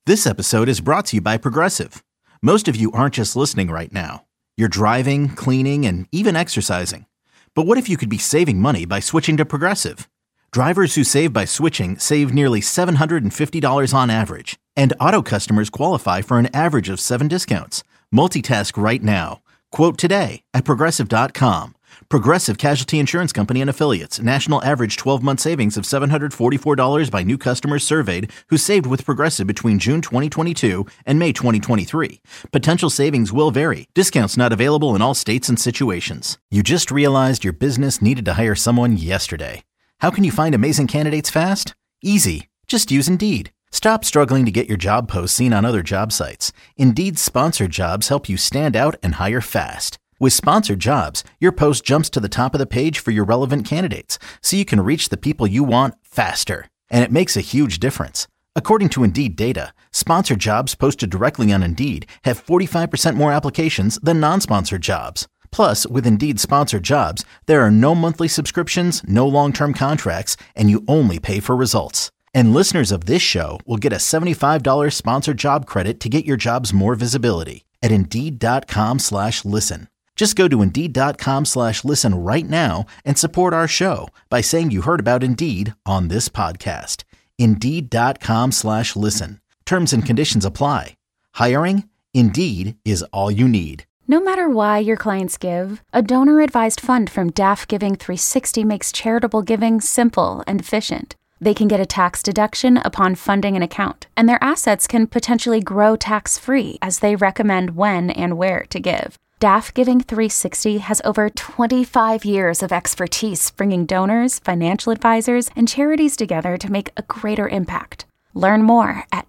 This episode is brought to you by Progressive. Most of you aren't just listening right now. You're driving, cleaning, and even exercising. But what if you could be saving money by switching to Progressive? Drivers who save by switching save nearly $750 on average. And auto customers qualify for an average of 7 discounts. Multitask right now. Quote today at Progressive.com. Progressive Casualty Insurance Company and Affiliates. National average 12-month savings of $744 by new customers surveyed who saved with Progressive between June 2022 and May 2023. Potential savings will vary. Discounts not available in all states and situations. You just realized your business needed to hire someone yesterday. How can you find amazing candidates fast? Easy. Just use Indeed. Stop struggling to get your job posts seen on other job sites. Indeed's sponsored jobs help you stand out and hire fast. With sponsored jobs, your post jumps to the top of the page for your relevant candidates, so you can reach the people you want faster. And it makes a huge difference. According to Indeed data, sponsored jobs posted directly on Indeed have 45% more applications than non-sponsored jobs. Plus, with Indeed sponsored jobs, there are no monthly subscriptions, no long-term contracts, and you only pay for results. And listeners of this show will get a $75 sponsored job credit to get your jobs more visibility at Indeed.com/listen. Just go to Indeed.com/listen right now and support our show by saying you heard about Indeed on this podcast. Indeed.com/listen. Terms and conditions apply. Hiring? Indeed is all you need. No matter why your clients give, a donor-advised fund from DAF Giving 360 makes charitable giving simple and efficient. They can get a tax deduction upon funding an account, and their assets can potentially grow tax-free as they recommend when and where to give. DAF Giving 360 has over 25 years of expertise bringing donors, financial advisors, and charities together to make a greater impact. Learn more at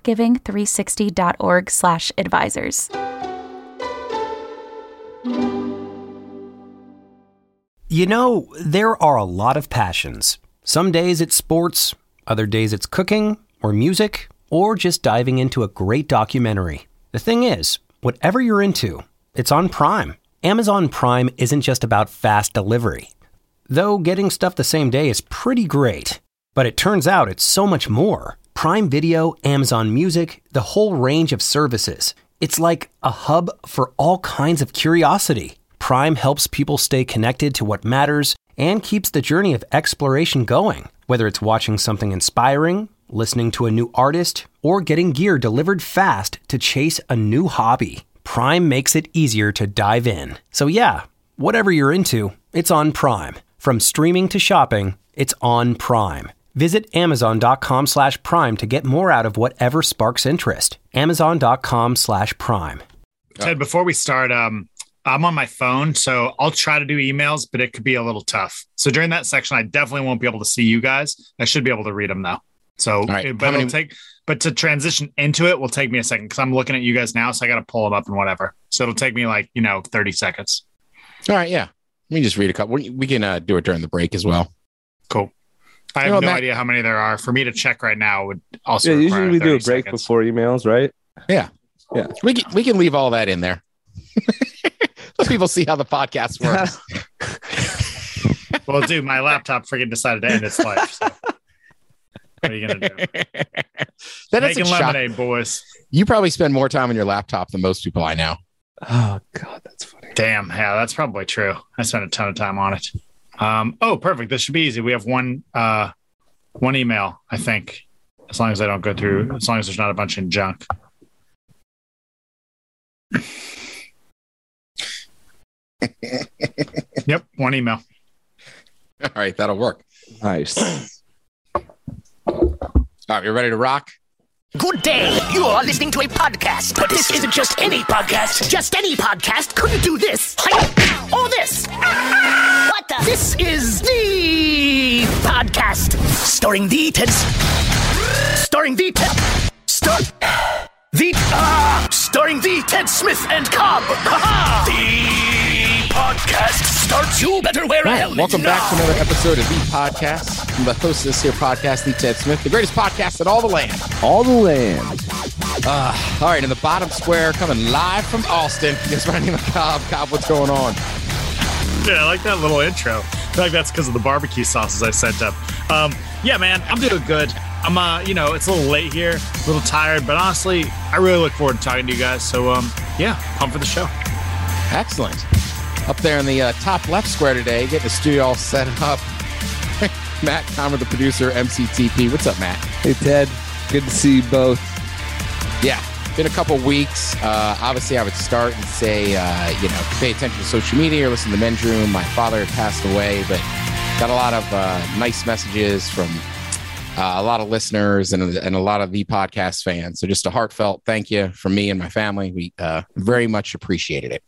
dafgiving360.org/advisors. You know, there are a lot of passions. Some days it's sports, other days it's cooking, or music, or just diving into a great documentary. The thing is, whatever you're into, it's on Prime. Amazon Prime isn't just about fast delivery. Though getting stuff the same day is pretty great. But it turns out it's so much more. Prime Video, Amazon Music, the whole range of services. It's like a hub for all kinds of curiosity. Prime helps people stay connected to what matters and keeps the journey of exploration going. Whether it's watching something inspiring, listening to a new artist, or getting gear delivered fast to chase a new hobby. Prime makes it easier to dive in. So yeah, whatever you're into, it's on Prime. From streaming to shopping, it's on Prime. Visit Amazon.com/Prime to get more out of whatever sparks interest. Amazon.com/Prime. Ted, before we start, I'm on my phone, so I'll try to do emails, but it could be a little tough. So during that section, I definitely won't be able to see you guys. I should be able to read them though. So, right. But to transition into it will take me a second because I'm looking at you guys now, so I got to pull them up and whatever. So it'll take me 30 seconds. All right, yeah. Let me just read a couple. We can do it during the break as well. Cool. I have no idea how many there are. For me to check right now would also usually we do a break before emails, right? Yeah. We can leave all that in there. Let people see how the podcast works. Well, dude, my laptop freaking decided to end its life. So. What are you going to do? Making lemonade, boys. You probably spend more time on your laptop than most people I know. Oh, God, that's funny. Damn. Yeah, that's probably true. I spent a ton of time on it. Oh, perfect. This should be easy. We have one email, I think, as long as I don't go through, as long as there's not a bunch in junk. Yep, one email. All right, that'll work. Nice. All right, you ready to rock? Good day. You are listening to a podcast, but this isn't just any podcast. Just any podcast couldn't do this. Or this. What the? This is the podcast. Starring the Ted Smith and Cobb. The podcast starts. You better wear a helmet. Welcome back to another episode of The Podcast. I'm the host of this here podcast, The Ted Smith, the greatest podcast in all the land. All the land. All right, in the bottom square, coming live from Austin. Guess my name is Cobb. Cobb, what's going on? Yeah, I like that little intro. I feel like that's because of the barbecue sauces I sent up. Yeah, man, I'm doing good. I'm it's a little late here, a little tired, but honestly, I really look forward to talking to you guys. So, yeah, pumped for the show. Excellent. Up there in the top left square today, getting the studio all set up. Matt Comer, the producer, MCTP. What's up, Matt? Hey, Ted. Good to see you both. Yeah, been a couple weeks. Obviously, I would start and say, pay attention to social media or listen to Men's Room. My father had passed away, but got a lot of nice messages from a lot of listeners and a lot of the podcast fans. So just a heartfelt thank you from me and my family. We very much appreciated it.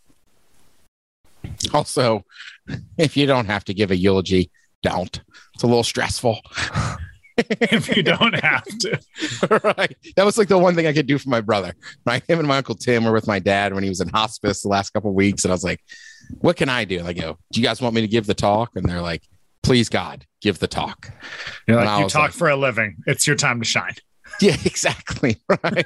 Also, if you don't have to give a eulogy, don't. It's a little stressful. If you don't have to. Right. That was like the one thing I could do for my brother. Right. Him and my Uncle Tim were with my dad when he was in hospice the last couple of weeks. And I was like, what can I do? And I go, do you guys want me to give the talk? And they're like, please, God, give the talk. You're like, you talk for a living. It's your time to shine. Yeah, exactly. Right.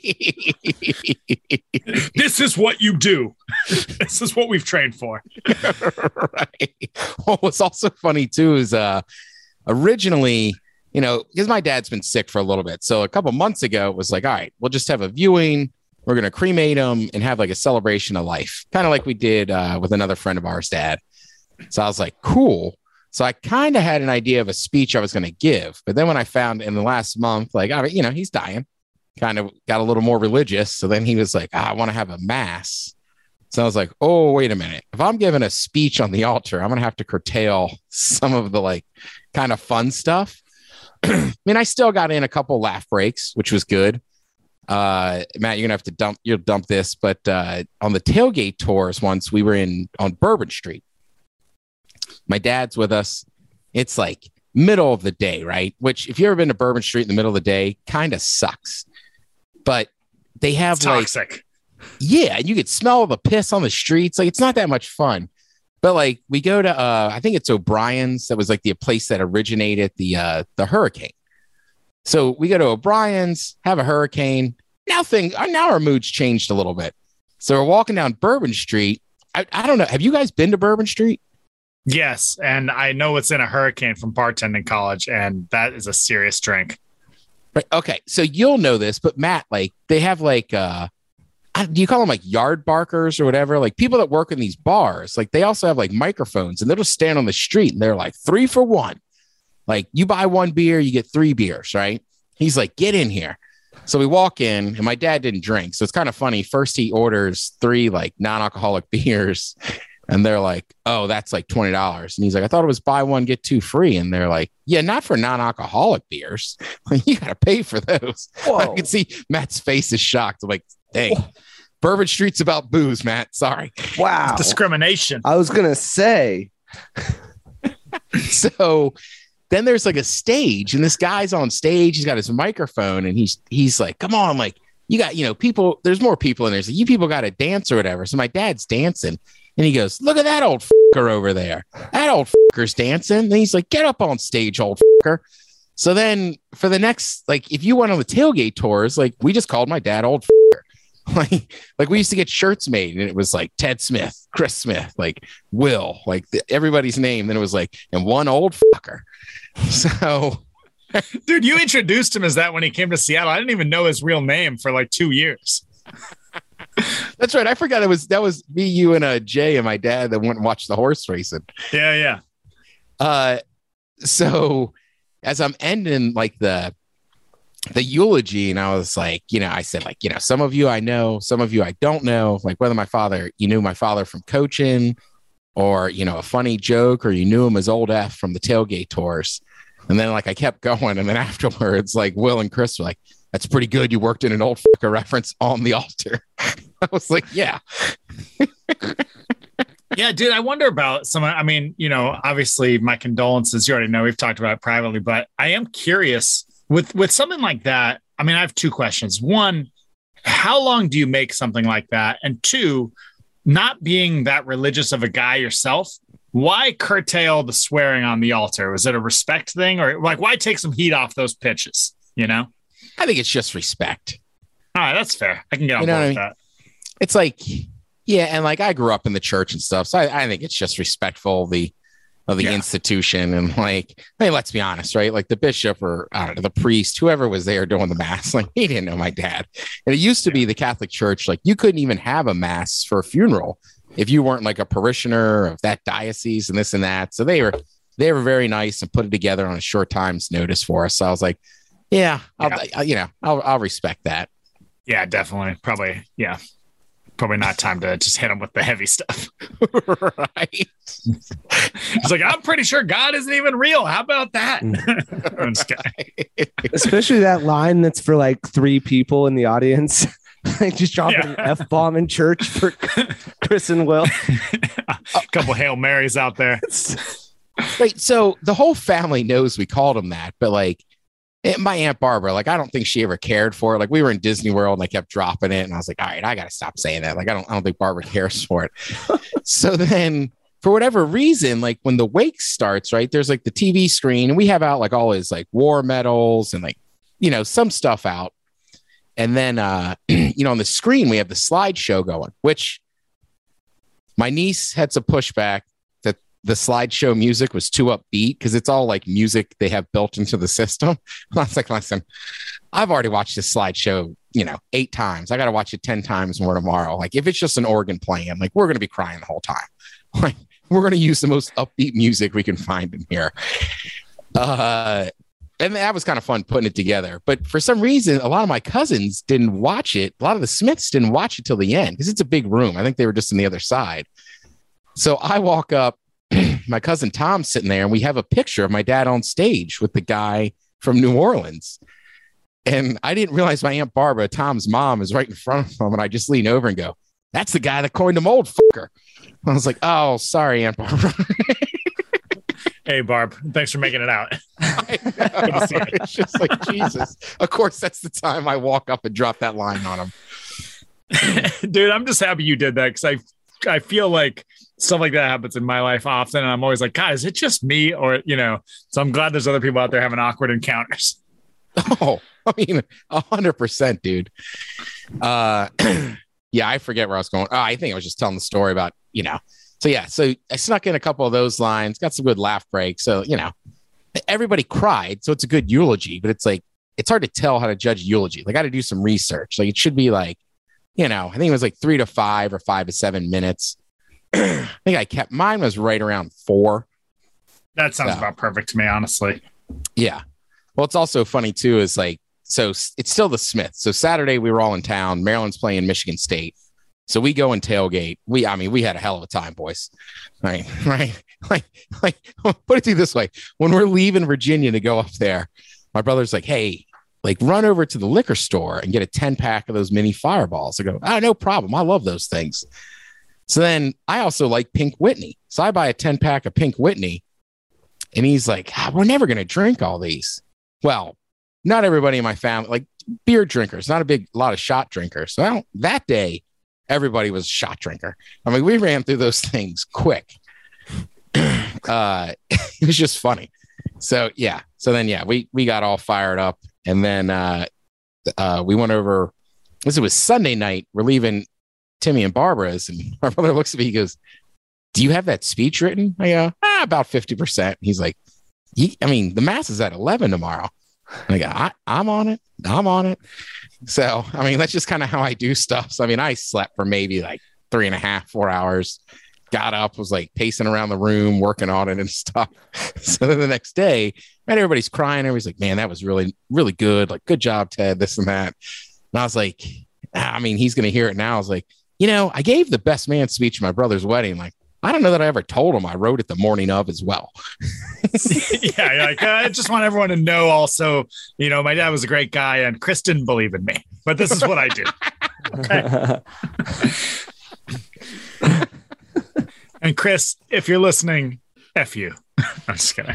This is what you do. This is what we've trained for. Right. Well, what's also funny too is originally, because my dad's been sick for a little bit. So a couple months ago, it was like, all right, we'll just have a viewing. We're going to cremate him and have like a celebration of life, kind of like we did with another friend of ours, Dad. So I was like, cool. So I kind of had an idea of a speech I was going to give. But then when I found in the last month, like, he's dying, kind of got a little more religious. So then he was like, I want to have a mass. So I was like, oh, wait a minute. If I'm giving a speech on the altar, I'm going to have to curtail some of the like kind of fun stuff. I mean, I still got in a couple laugh breaks, which was good. Matt, you're going to have to dump this. But on the tailgate tours, once we were on Bourbon Street, my dad's with us. It's like middle of the day, right? Which if you've ever been to Bourbon Street in the middle of the day, kind of sucks. But they have it's toxic. Yeah, you could smell the piss on the streets. Like, it's not that much fun. But like, we go to I think it's O'Brien's. That was like the place that originated the hurricane. So we go to O'Brien's, have a hurricane. Now our mood's changed a little bit. So we're walking down Bourbon Street. I don't know. Have you guys been to Bourbon Street? Yes, and I know it's in a hurricane from bartending college, and that is a serious drink. Right. Okay, so you'll know this, but Matt, like, they have like, do you call them like yard barkers or whatever? Like people that work in these bars, like they also have like microphones, and they'll just stand on the street, and they're like 3 for 1. Like you buy 1 beer, you get 3 beers, right? He's like, get in here. So we walk in, and my dad didn't drink, so it's kind of funny. First, he orders 3 like non-alcoholic beers. And they're like, oh, that's like $20. And he's like, I thought it was buy 1, get 2 free. And they're like, yeah, not for non-alcoholic beers. You got to pay for those. Whoa. I can see Matt's face is shocked. I'm like, dang, Bourbon Street's about booze, Matt. Sorry. Wow. Discrimination. I was going to say. So then there's like a stage, and this guy's on stage. He's got his microphone, and he's like, come on, like, you got, people, there's more people in there. So you people got to dance or whatever. So my dad's dancing. And he goes, look at that old fucker over there. That old fucker's dancing. And he's like, get up on stage, old fucker. So then for the next, like, if you went on the tailgate tours, like, we just called my dad old fucker. Like we used to get shirts made, and it was like Ted Smith, Chris Smith, like Will, like everybody's name. Then it was like, and one old fucker. So, dude, you introduced him as that when he came to Seattle. I didn't even know his real name for like 2 years. That's right. I forgot that was me, you, and Jay and my dad that went and watched the horse racing. Yeah. So as I'm ending like the eulogy, and I was like, I said, like, some of you I know, some of you I don't know, like whether you knew my father from coaching or, a funny joke, or you knew him as Old F from the tailgate tours. And then like I kept going. And then afterwards, like Will and Chris were like, that's pretty good. You worked in an old fucker reference on the altar. I was like, yeah. Yeah, dude, I wonder about obviously my condolences. You already know, we've talked about it privately, but I am curious with something like that. I mean, I have 2 questions. 1, how long do you make something like that? And 2, not being that religious of a guy yourself, why curtail the swearing on the altar? Was it a respect thing, or like, why take some heat off those pitches? I think it's just respect. All right, that's fair. I can get on board with that. It's like, yeah, and like I grew up in the church and stuff, so I think it's just respectful. of the institution. And like, hey, let's be honest, right? Like the bishop or I don't know, the priest, whoever was there doing the mass, like he didn't know my dad. And it used to be the Catholic Church, like you couldn't even have a mass for a funeral if you weren't like a parishioner of that diocese and this and that. So they were very nice and put it together on a short time's notice for us. So I was like, I'll respect that. Yeah, definitely. Probably not time to just hit him with the heavy stuff. Right. It's like, I'm pretty sure God isn't even real. How about that? I'm just kidding. Especially that line that's for like 3 people in the audience. Like just dropping an F-bomb in church for Chris and Will. A couple Hail Marys out there. Right. So the whole family knows we called him that, but like my Aunt Barbara, like I don't think she ever cared for it. Like we were in Disney World and I kept dropping it and I was like, all right, I got to stop saying that. Like I don't think Barbara cares for it. So then for whatever reason, like when the wake starts, right, there's like the TV screen and we have out like all his like war medals and like, some stuff out. And then, on the screen, we have the slideshow going, which my niece had some pushback that the slideshow music was too upbeat because it's all like music they have built into the system. I was like, listen, I've already watched this slideshow, 8 times. I got to watch it 10 times more tomorrow. Like if it's just an organ playing, like we're going to be crying the whole time. Like we're going to use the most upbeat music we can find in here. And that was kind of fun putting it together. But for some reason, a lot of my cousins didn't watch it. A lot of the Smiths didn't watch it till the end because it's a big room. I think they were just on the other side. So I walk up, my cousin Tom's sitting there, and we have a picture of my dad on stage with the guy from New Orleans. And I didn't realize my Aunt Barbara, Tom's mom, is right in front of him. And I just lean over and go, that's the guy that coined the mold, fucker. I was like, oh, sorry, Aunt Barbara. Hey, Barb, thanks for making it out. I know. It's just like, Jesus. Of course, that's the time I walk up and drop that line on him. Dude, I'm just happy you did that because I feel like stuff like that happens in my life often. And I'm always like, God, is it just me? Or, so I'm glad there's other people out there having awkward encounters. Oh, I mean, 100%, dude. Yeah, I forget where I was going. Oh, I think I was just telling the story about, So yeah, so I snuck in a couple of those lines, got some good laugh breaks. So, everybody cried. So it's a good eulogy, but it's like, it's hard to tell how to judge eulogy. Like I got to do some research. Like it should be like, I think it was like 3 to 5 or 5 to 7 minutes. I think mine was right around 4. That sounds about perfect to me, honestly. Yeah. Well, it's also funny too, is like, so it's still the Smiths. So Saturday we were all in town. Maryland's playing Michigan State. So we go and tailgate. We had a hell of a time, boys. Right. Like, put it to you this way. When we're leaving Virginia to go up there, my brother's like, hey, like run over to the liquor store and get a 10-pack of those mini Fireballs. I go, no problem. I love those things. So then I also like Pink Whitney. So I buy a 10-pack of Pink Whitney. And he's like, we're never going to drink all these. Well, not everybody in my family, like beer drinkers, not a lot of shot drinkers. So that day, everybody was a shot drinker. I mean, we ran through those things quick. It was just funny. So yeah. So then, yeah, we got all fired up. And then we went over, it was Sunday night. We're leaving Timmy and Barbara's. And my brother looks at me, he goes, do you have that speech written? I go, about 50%. He's like, the mass is at 11 tomorrow. And I go, I'm on it. So, that's just kind of how I do stuff. So, I slept for maybe like 3.5, 4 hours, got up, was like pacing around the room, working on it and stuff. So then the next day, everybody's crying. Everybody's like, man, that was really, really good. Like, good job, Ted, this and that. And I was like, he's going to hear it now. I was like, I gave the best man speech at my brother's wedding. Like, I don't know that I ever told him I wrote it the morning of as well. Yeah, like, I just want everyone to know also, my dad was a great guy and Chris didn't believe in me, but this is what I do. Okay. And Chris, if you're listening, F you. I'm just kidding.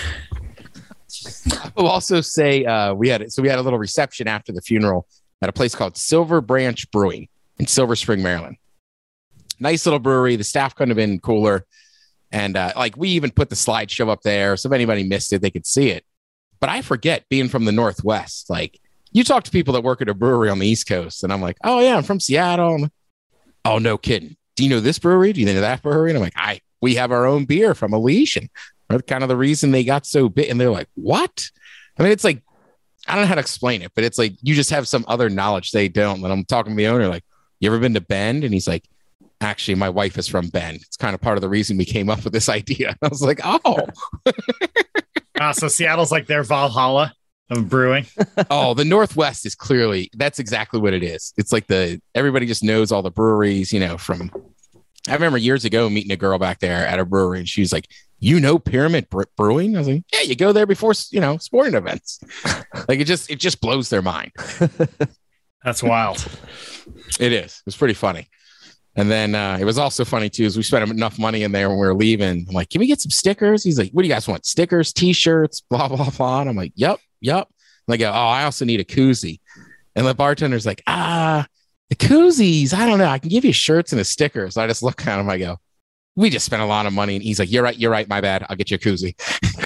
We'll also say we had a little reception after the funeral at a place called Silver Branch Brewing in Silver Spring, Maryland. Nice little brewery. The staff couldn't have been cooler. And we even put the slideshow up there. So if anybody missed it, they could see it. But I forget, being from the Northwest, like you talk to people that work at a brewery on the East Coast and I'm like, oh yeah, I'm from Seattle. Oh, no kidding. Do you know this brewery? Do you know that brewery? And I'm like, we have our own beer from Elysian. That's kind of the reason they got so big. And they're like, what? I mean, it's like, I don't know how to explain it, but it's like you just have some other knowledge they don't. And I'm talking to the owner, like, you ever been to Bend? And he's like, actually, my wife is from Bend. It's kind of part of the reason we came up with this idea. And I was like, oh. So Seattle's like their Valhalla of brewing. Oh, the Northwest is clearly, that's exactly what it is. It's like everybody just knows all the breweries, you know, I remember years ago meeting a girl back there at a brewery and she was like, you know, Pyramid Brewing? I was like, yeah, you go there before, you know, sporting events. Like it just blows their mind. That's wild. It is. It was pretty funny. And then it was also funny too, is we spent enough money in there when we were leaving. I'm like, can we get some stickers? He's like, what do you guys want? Stickers, t-shirts, blah, blah, blah. And I'm like, yep. And I go, oh, I also need a koozie. And the bartender's like, the koozies, I don't know. I can give you shirts and a sticker. So I just look at him. I go, we just spent a lot of money. And he's like, you're right. My bad. I'll get you a koozie.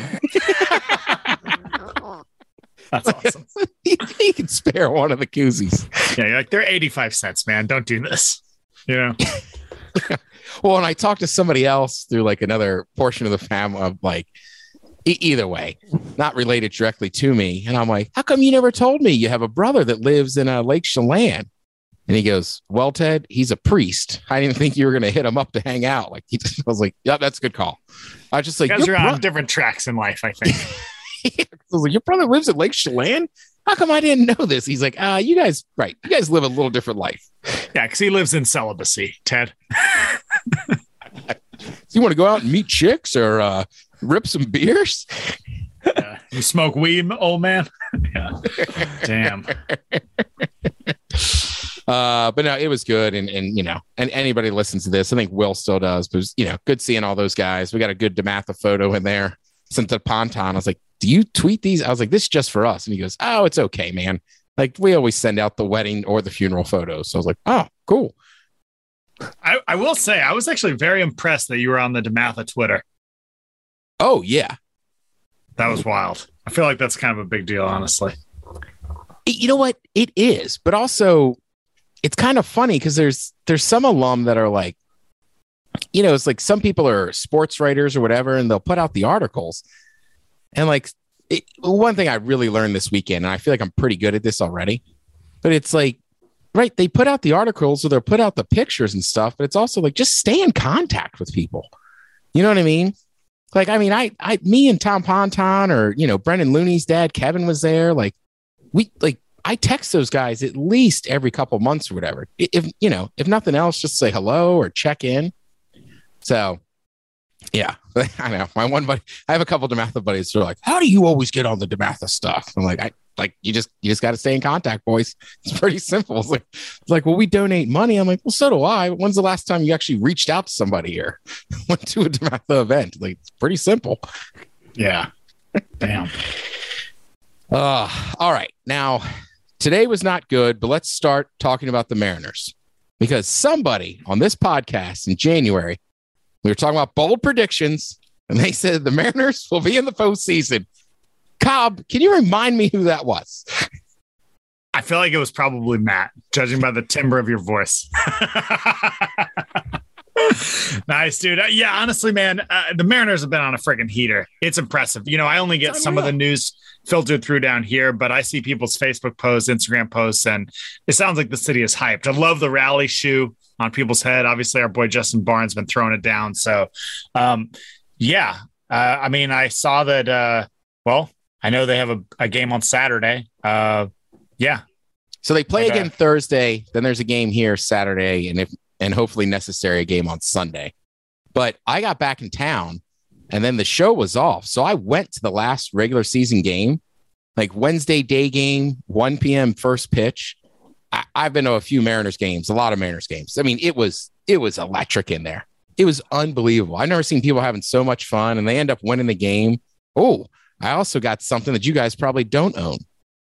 That's awesome. You can spare one of the koozies. Yeah, you're like, they're 85 cents, man. Don't do this. You know? Well, and I talked to somebody else through like another portion of the family of like, either way, not related directly to me. And I'm like, how come you never told me you have a brother that lives in Lake Chelan? And he goes, well, Ted, he's a priest. I didn't think you were going to hit him up to hang out. Like I was like, yeah, that's a good call. I was just like, you guys are on different tracks in life, I think. I was like, your brother lives at Lake Chelan? How come I didn't know this? He's like, you guys live a little different life. Yeah, because he lives in celibacy, Ted. So you want to go out and meet chicks or rip some beers? Yeah. You smoke weed, old man? Yeah. Damn. But no, it was good. And you know, and anybody listens to this, I think Will still does, but it was, you know, good seeing all those guys. We got a good DeMatha photo in there. Sent to Ponton. I was like, do you tweet these? I was like, this is just for us. And he goes, oh, it's okay, man. Like we always send out the wedding or the funeral photos. So I was like, oh, cool. I will say, I was actually very impressed that you were on the DeMatha Twitter. Oh, yeah. That was wild. I feel like that's kind of a big deal, honestly. You know what? It is. But also, it's kind of funny because there's some alum that are like, you know, it's like some people are sports writers or whatever, and they'll put out the articles. And like one thing I really learned this weekend, and I feel like I'm pretty good at this already, but it's like, right, they put out the articles or they'll put out the pictures and stuff, but it's also like, just stay in contact with people. You know what I mean? Like, I mean, me and Tom Ponton or, you know, Brendan Looney's dad, Kevin was there. Like I text those guys at least every couple months or whatever. If, you know, if nothing else, just say hello or check in. So yeah, I know my one buddy, I have a couple DeMatha buddies who are like, how do you always get on the DeMatha stuff? I'm like, you just got to stay in contact, boys. It's pretty simple. It's like, well, we donate money. I'm like, well, so do I. When's the last time you actually reached out to somebody here? Went to a DeMatha event? Like, it's pretty simple. Yeah. Damn. All right. Now, today was not good, but let's start talking about the Mariners, because somebody on this podcast in January, we were talking about bold predictions, and they said the Mariners will be in the postseason. Cobb, can you remind me who that was? I feel like it was probably Matt, judging by the timbre of your voice. Nice, dude. Yeah, honestly, man, the Mariners have been on a freaking heater. It's impressive. You know, I only get some of the news filtered through down here, but I see people's Facebook posts, Instagram posts, and it sounds like the city is hyped. I love the rally shoe on people's head. Obviously, our boy Justin Barnes been throwing it down. So, yeah. I mean, I saw that, well, I know they have a game on Saturday. Yeah. So they play again Thursday. Then there's a game here Saturday, and hopefully necessary a game on Sunday. But I got back in town, and then the show was off. So I went to the last regular season game, like Wednesday day game, 1 p.m. first pitch. I've been to a few Mariners games, a lot of Mariners games. I mean, it was electric in there. It was unbelievable. I've never seen people having so much fun, and they end up winning the game. Oh, I also got something that you guys probably don't own.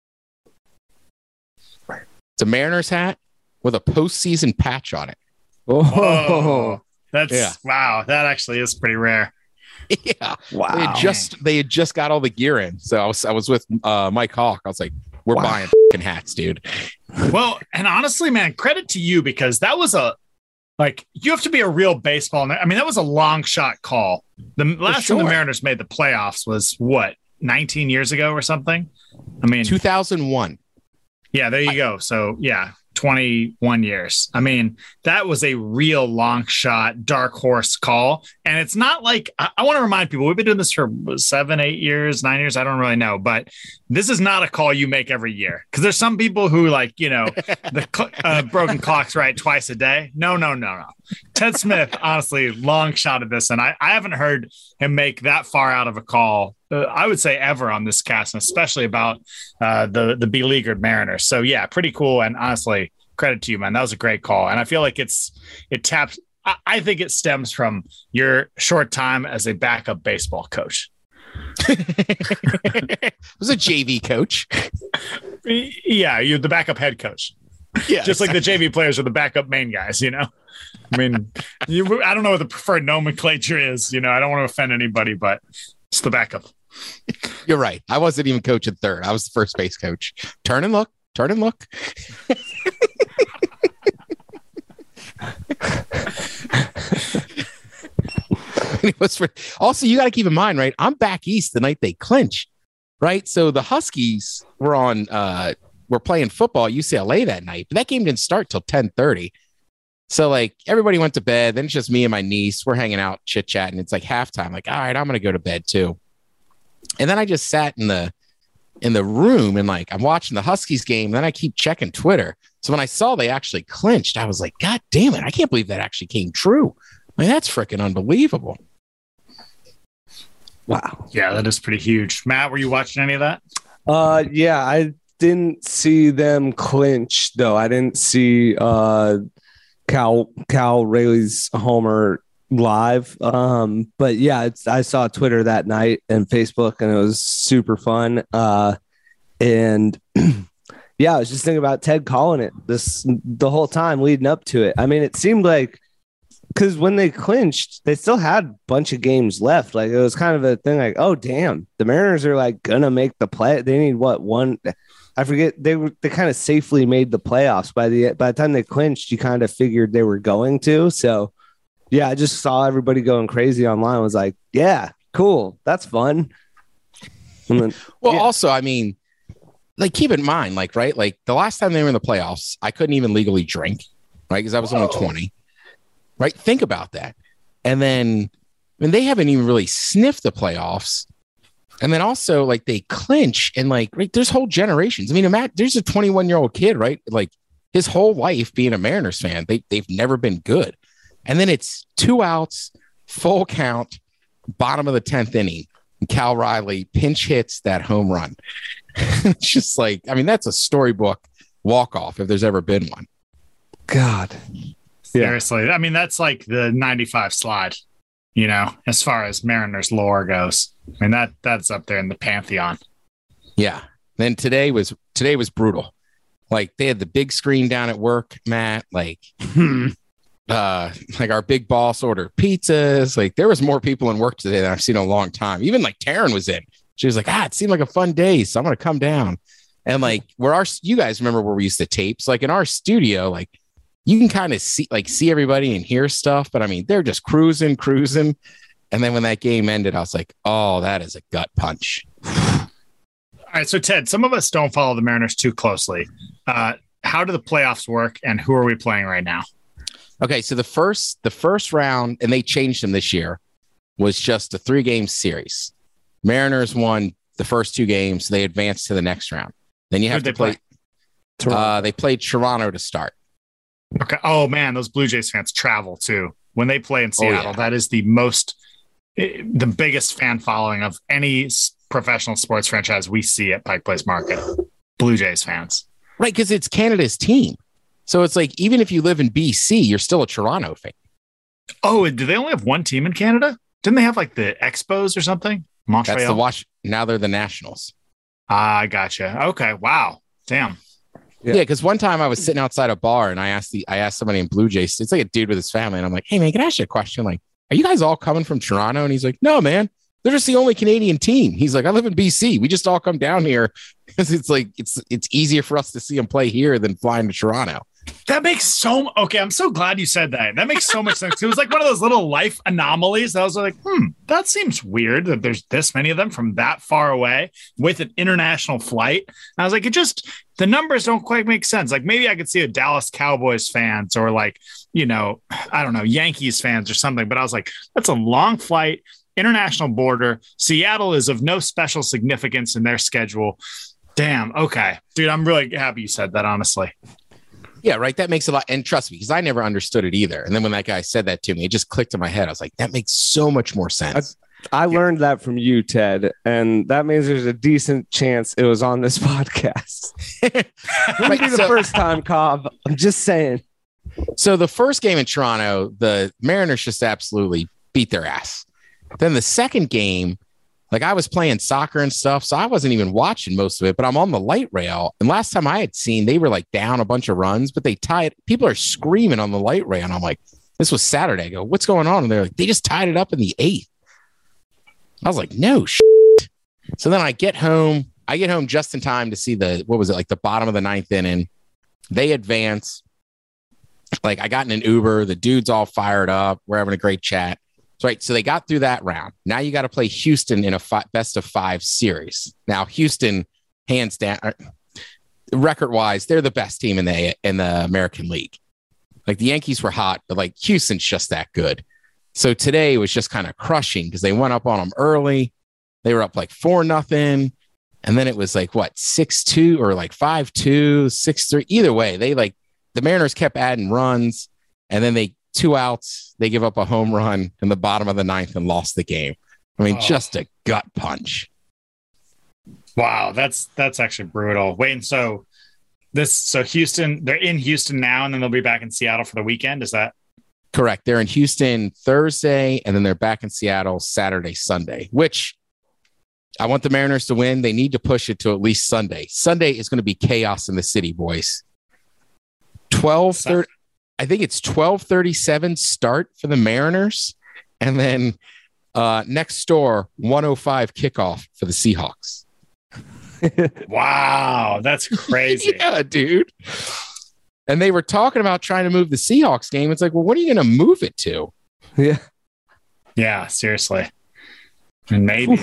It's a Mariners hat with a postseason patch on it. Oh, wow. That actually is pretty rare. Yeah. Wow. They had just got all the gear in. So I was with Mike Hawk. I was like, we're buying hats, dude. Well, and honestly, man, credit to you, because that was like you have to be a real baseball. I mean, that was a long shot call. The last time the Mariners made the playoffs was what, 19 years ago or something? I mean, 2001. Yeah, there you go. So yeah, 21 years. I mean, that was a real long shot, dark horse call. And it's not like, I want to remind people, we've been doing this for 7, 8 years, 9 years. I don't really know, but this is not a call you make every year. Cause there's some people who like, the broken clock's right twice a day. No. Ted Smith, honestly, long shot at this. And I haven't heard him make that far out of a call, I would say ever on this cast, and especially about the beleaguered Mariners. So yeah, pretty cool. And honestly, credit to you, man. That was a great call. And I feel like it taps. I think it stems from your short time as a backup baseball coach. I was a JV coach. Yeah, you're the backup head coach. Yeah, just like the JV players are the backup main guys. I mean, I don't know what the preferred nomenclature is. I don't want to offend anybody, but it's the backup. You're right. I wasn't even coaching third. I was the first base coach. Turn and look. Also, you got to keep in mind, right? I'm back east the night they clinch, right? So the Huskies were playing football at UCLA that night, but that game didn't start till 10:30. So like everybody went to bed. Then it's just me and my niece. We're hanging out, chit chatting. It's like halftime. Like, all right, I'm going to go to bed too. And then I just sat in the room and like I'm watching the Huskies game. And then I keep checking Twitter. So when I saw they actually clinched, I was like, God damn it! I can't believe that actually came true. I mean, that's freaking unbelievable. Wow. Yeah, that is pretty huge. Matt, were you watching any of that? Yeah, I didn't see them clinch though. I didn't see Cal Rayleigh's homer live. But yeah, I saw Twitter that night and Facebook, and it was super fun. And yeah, I was just thinking about Ted calling it the whole time leading up to it. I mean, it seemed like, because when they clinched, they still had a bunch of games left. Like it was kind of a thing like, oh damn, the Mariners are like gonna make the play. They need one. I forget, they kind of safely made the playoffs. By the time they clinched, you kind of figured they were going to. So yeah, I just saw everybody going crazy online. I was like, yeah, cool, that's fun. Then, Also, I mean, like keep in mind, like right, like the last time they were in the playoffs, I couldn't even legally drink, right, because I was only 20. Right, think about that. And then when they haven't even really sniffed the playoffs. And then also, like, they clinch and, like, right, there's whole generations. I mean, there's a 21-year-old kid, right? Like, his whole life being a Mariners fan, they've never been good. And then it's 2 outs, full count, bottom of the 10th inning. And Cal Riley pinch hits that home run. It's just like, I mean, that's a storybook walk-off if there's ever been one. God. Seriously. I mean, that's like the 95 slide, as far as Mariners lore goes. I mean, that's up there in the pantheon. Yeah. Then today was brutal. Like they had the big screen down at work, Matt, like our big boss ordered pizzas. Like there was more people in work today than I've seen in a long time. Even like Taryn was in. She was like, it seemed like a fun day, so I'm going to come down. And like you guys remember where we used to tape? So like in our studio, like you can kind of see everybody and hear stuff, but I mean, they're just cruising. And then when that game ended, I was like, oh, that is a gut punch. All right. So Ted, some of us don't follow the Mariners too closely. How do the playoffs work and who are we playing right now? Okay. So the first round, and they changed them this year, was just a 3-game series. Mariners won the first 2 games. So they advanced to the next round. Then you have to play. They played Toronto to start. Okay. Oh man, those Blue Jays fans travel too. When they play in Seattle, that is the biggest fan following of any professional sports franchise we see at Pike Place Market. Blue Jays fans. Right, because it's Canada's team. So it's like, even if you live in BC, you're still a Toronto fan. Oh, do they only have one team in Canada? Didn't they have like the Expos or something? Montreal? That's now they're the Nationals. I gotcha. Okay. Wow. Damn. Yeah, because one time I was sitting outside a bar and I asked somebody in Blue Jays, it's like a dude with his family, and I'm like, hey man, can I ask you a question? Like, are you guys all coming from Toronto? And he's like, no, man, they're just the only Canadian team. He's like, I live in BC. We just all come down here because it's like it's easier for us to see them play here than flying to Toronto. That makes okay. I'm so glad you said that. That makes so much sense. It was like one of those little life anomalies. I was like, that seems weird that there's this many of them from that far away with an international flight. And I was like, the numbers don't quite make sense. Like maybe I could see a Dallas Cowboys fans or like, I don't know, Yankees fans or something. But I was like, that's a long flight, international border. Seattle is of no special significance in their schedule. Damn. Okay. Dude, I'm really happy you said that, honestly. Yeah, right. That makes a lot. And trust me, because I never understood it either. And then when that guy said that to me, it just clicked in my head. I was like, that makes so much more sense. I learned that from you, Ted. And that means there's a decent chance it was on this podcast. Wouldn't be the first time, Cobb. I'm just saying. So the first game in Toronto, the Mariners just absolutely beat their ass. Then the second game, like I was playing soccer and stuff, so I wasn't even watching most of it, but I'm on the light rail. And last time I had seen, they were like down a bunch of runs, but they tied. People are screaming on the light rail. And I'm like, this was Saturday. I go, what's going on? And they're like, they just tied it up in the 8th. I was like, no shit. So then I get home just in time to see the bottom of the 9th inning. They advance. Like I got in an Uber. The dude's all fired up. We're having a great chat. Right. So they got through that round. Now you got to play Houston in a best of 5 series. Now, Houston, hands down, record wise, they're the best team in the American League. Like the Yankees were hot, but like Houston's just that good. So today was just kind of crushing because they went up on them early. They were up like 4-0. And then it was like 6-2 or like 5-2, 6-3. Either way, the Mariners kept adding runs, and then 2 outs, they give up a home run in the bottom of the 9th and lost the game. I mean, just a gut punch. Wow, that's actually brutal. Wait, and so Houston, they're in Houston now, and then they'll be back in Seattle for the weekend. Is that correct? They're in Houston Thursday, and then they're back in Seattle Saturday, Sunday, which I want the Mariners to win. They need to push it to at least Sunday. Sunday is going to be chaos in the city, boys. 12:30. I think it's 12:37 start for the Mariners, and then next door 1:05 kickoff for the Seahawks. Wow, that's crazy. Yeah, dude. And they were talking about trying to move the Seahawks game. It's like, well, what are you going to move it to? Yeah, seriously. And maybe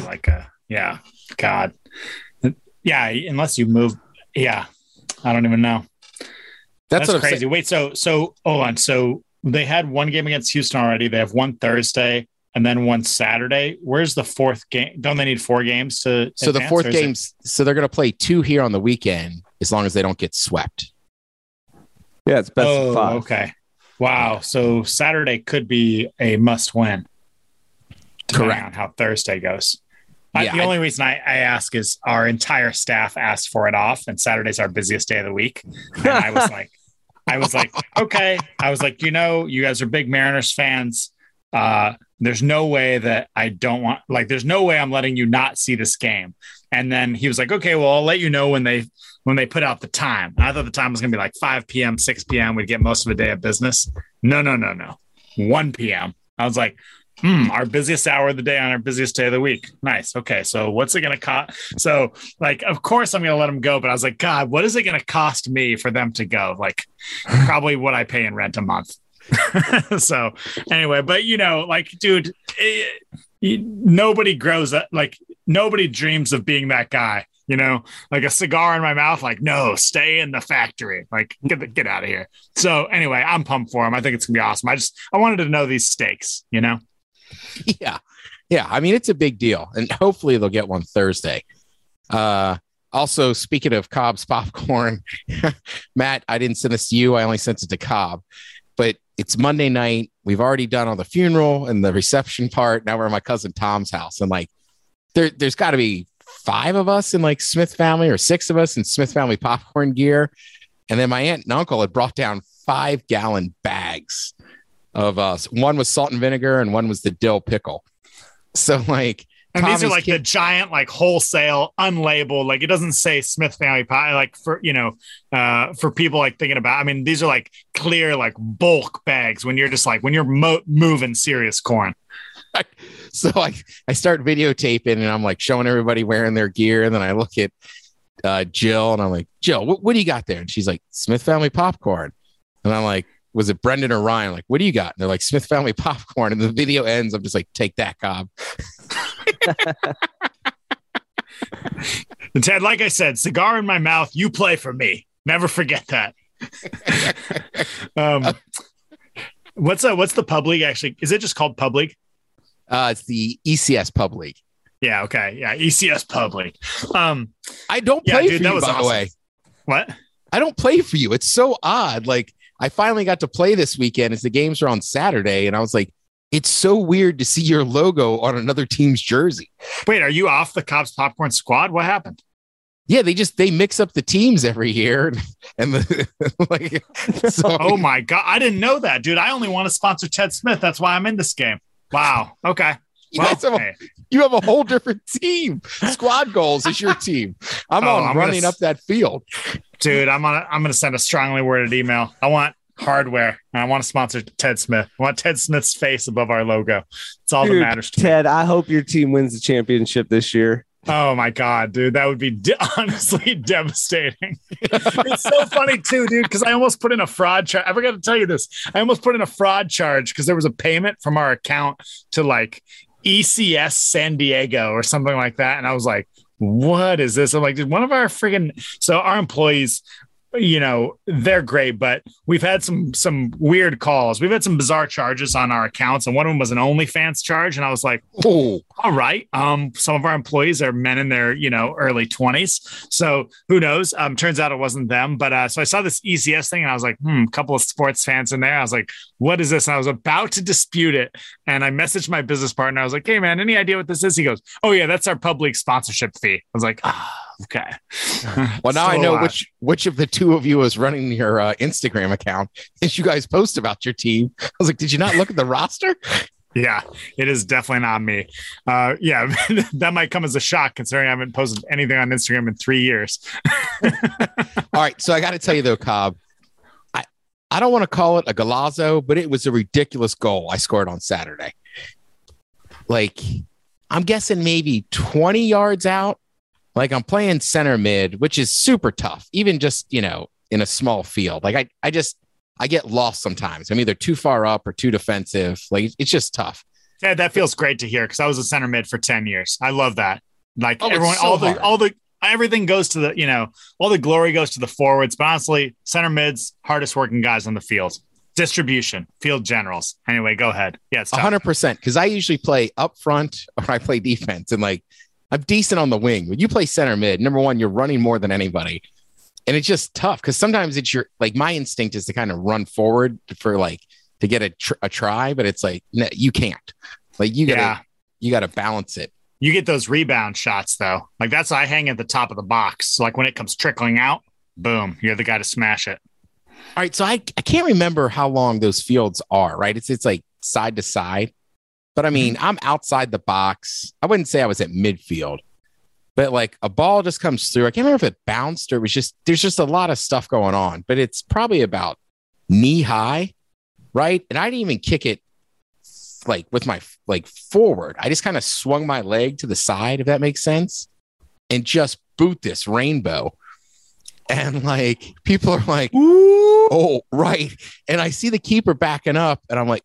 God. Yeah, unless you move. Yeah, I don't even know. That's crazy. Wait, so hold on. So they had one game against Houston already. They have one Thursday and then one Saturday. Where's the 4th game? Don't they need 4 games to? So the 4th games. So they're going to play 2 here on the weekend as long as they don't get swept. Yeah, it's best of 5. Okay. Wow. So Saturday could be a must win. Correct. On how Thursday goes. The only reason I ask is our entire staff asked for it off, and Saturday's our busiest day of the week. And I was like, okay. I was like, you guys are big Mariners fans. There's no way that I don't want, there's no way I'm letting you not see this game. And then he was like, okay, well, I'll let you know when they put out the time. And I thought the time was going to be like 5 p.m., 6 p.m. We'd get most of a day of business. No. 1 p.m. I was like, our busiest hour of the day on our busiest day of the week. Nice. Okay. So what's it going to cost? So of course I'm going to let them go, but I was like, God, what is it going to cost me for them to go? Probably what I pay in rent a month. So anyway, but dude, nobody grows up. Nobody dreams of being that guy, like a cigar in my mouth. No, stay in the factory. Get out of here. So anyway, I'm pumped for him. I think it's gonna be awesome. I wanted to know these stakes, Yeah. I mean, it's a big deal, and hopefully they'll get one Thursday. Also, speaking of Cobb's popcorn, Matt, I didn't send this to you. I only sent it to Cobb, but it's Monday night. We've already done all the funeral and the reception part. Now we're at my cousin Tom's house, and there's got to be 5 of us in Smith family, or 6 of us in Smith family popcorn gear. And then my aunt and uncle had brought down 5-gallon bags of us. One was salt and vinegar, and one was the dill pickle. So and these are the giant, wholesale, unlabeled, it doesn't say Smith family pie, for people thinking about, I mean, these are clear, bulk bags when you're just when you're moving serious corn. So I start videotaping, and I'm showing everybody wearing their gear. And then I look at Jill, and I'm like, Jill, what do you got there? And she's like, Smith family popcorn. And I'm like, was it Brendan or Ryan? Like, what do you got? And they're like, Smith Family Popcorn. And the video ends. I'm just like, take that, Cobb. And Ted, like I said, cigar in my mouth, you play for me. Never forget that. What's the pub league actually? Is it just called pub league? It's the ECS Pub League. Yeah. Okay. Yeah. ECS Pub League. I don't play for you, by awesome. the way. What? I don't play for you. It's so odd. Like, I finally got to play this weekend as the games are on Saturday. And I was like, it's so weird to see your logo on another team's jersey. Wait, are you off the Cobb's Popcorn squad? What happened? Yeah, they mix up the teams every year. And Oh my God. I didn't know that, dude. I only want to sponsor Ted Smith. That's why I'm in this game. Wow. Okay. You have a whole different team. Squad Goals is your team. I'm running up that field. Dude, I'm gonna send a strongly worded email. I want hardware and I want to sponsor Ted Smith. I want Ted Smith's face above our logo. It's all that matters to me. Ted, I hope your team wins the championship this year. Oh my God, dude, that would be honestly devastating. It's so funny too, dude, because I almost put in a fraud charge. I forgot to tell you this. I almost put in a fraud charge because there was a payment from our account to like ECS San Diego or something like that. And I was like, what is this? I'm like, did one of our so our employees, you know, they're great, but we've had some weird calls. We've had some bizarre charges on our accounts, and one of them was an OnlyFans charge. And I was like, oh, all right. Some of our employees are men in their, you know, early 20s. So who knows? Turns out it wasn't them. But so I saw this ECS thing and I was like, a couple of sports fans in there. I was like, what is this? And I was about to dispute it. And I messaged my business partner. I was like, hey man, any idea what this is? He goes, oh yeah, that's our public sponsorship fee. I was like, okay. Well, now I know which of the two of you is running your Instagram account. As you guys post about your team, I was like, did you not look at the roster? Yeah, it is definitely not me. Yeah, that might come as a shock considering I haven't posted anything on Instagram in 3 years. All right, so I got to tell you though, Cobb, I don't want to call it a golazo, but it was a ridiculous goal I scored on Saturday. Like, I'm guessing maybe 20 yards out. Like, I'm playing center mid, which is super tough, even just, you know, in a small field. Like, I get lost sometimes. I'm either too far up or too defensive. Like, it's just tough. Yeah, that feels great to hear because I was a center mid for 10 years. I love that. Like everyone, everything goes to the, you know, all the glory goes to the forwards. But honestly, center mids, hardest working guys on the field. Distribution, field generals. Anyway, go ahead. Yeah, it's 100%. Because I usually play up front or I play defense, and like I'm decent on the wing. When you play center mid, number one, you're running more than anybody. And it's just tough because sometimes it's my instinct is to kind of run forward to get a try, but it's like, no, you can't. Like you gotta balance it. You get those rebound shots though. Like that's I hang at the top of the box. So like when it comes trickling out, boom, you're the guy to smash it. All right. So I can't remember how long those fields are, right? It's like side to side. But I mean, I'm outside the box. I wouldn't say I was at midfield. But like a ball just comes through. I can't remember if it bounced or it was there's just a lot of stuff going on, but it's probably about knee high, right? And I didn't even kick it like with my forward. I just kind of swung my leg to the side, if that makes sense, and just boot this rainbow. And like people are like, ooh, oh, right. And I see the keeper backing up, and I'm like,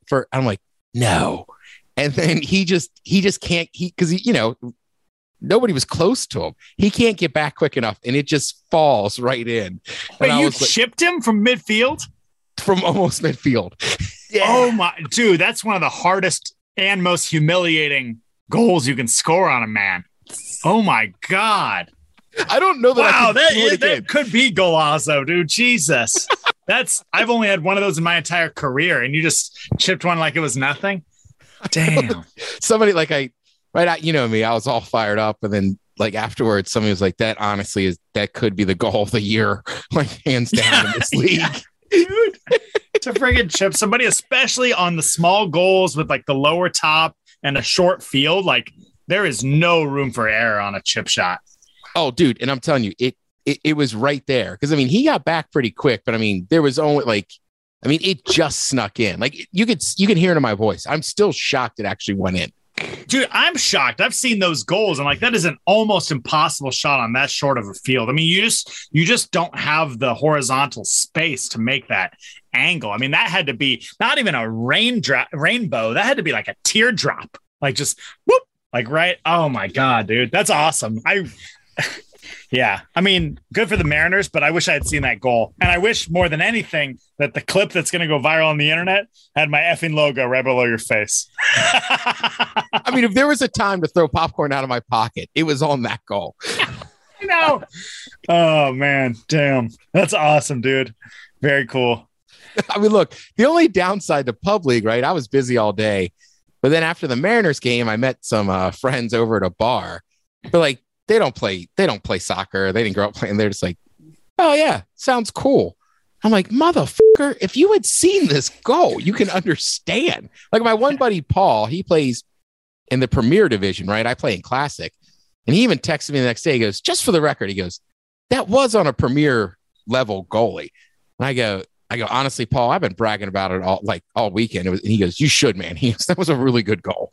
no. And then he just can't, because you know, nobody was close to him. He can't get back quick enough, and it just falls right in. Wait, you chipped him from midfield? From almost midfield. Yeah. Oh my, dude, that's one of the hardest and most humiliating goals you can score on a man. Oh my God. I don't know that. Wow, that could be golazo, dude. Jesus. I've only had one of those in my entire career, and you just chipped one like it was nothing. Damn. Somebody you know me, I was all fired up, and then like afterwards, somebody was like, "That honestly that could be the goal of the year, like hands down in this league." Yeah, dude, to friggin' chip somebody, especially on the small goals with like the lower top and a short field, like there is no room for error on a chip shot. Oh, dude, and I'm telling you, it was right there because I mean he got back pretty quick, but I mean there was only it just snuck in. Like you can hear it in my voice. I'm still shocked it actually went in. Dude, I'm shocked. I've seen those goals and like that is an almost impossible shot on that short of a field. I mean, you just don't have the horizontal space to make that angle. I mean, that had to be not even a rainbow. That had to be like a teardrop. Like just whoop, like right. Oh my God, dude. That's awesome. Yeah, I mean, good for the Mariners, but I wish I had seen that goal. And I wish more than anything that the clip that's going to go viral on the internet had my effing logo right below your face. I mean, if there was a time to throw popcorn out of my pocket, it was on that goal. I know. Oh, man. Damn. That's awesome, dude. Very cool. I mean, look, the only downside to Pub League, right? I was busy all day. But then after the Mariners game, I met some friends over at a bar. But like, they don't play soccer. They didn't grow up playing. They're just like, oh yeah, sounds cool. I'm like, motherfucker, if you had seen this goal, you can understand. Like my one buddy, Paul, he plays in the Premier Division, right? I play in Classic. And he even texted me the next day. He goes, just for the record, he goes, that was on a Premier level goalie. And I go, honestly, Paul, I've been bragging about it all weekend. And he goes, you should, man. He goes, that was a really good goal.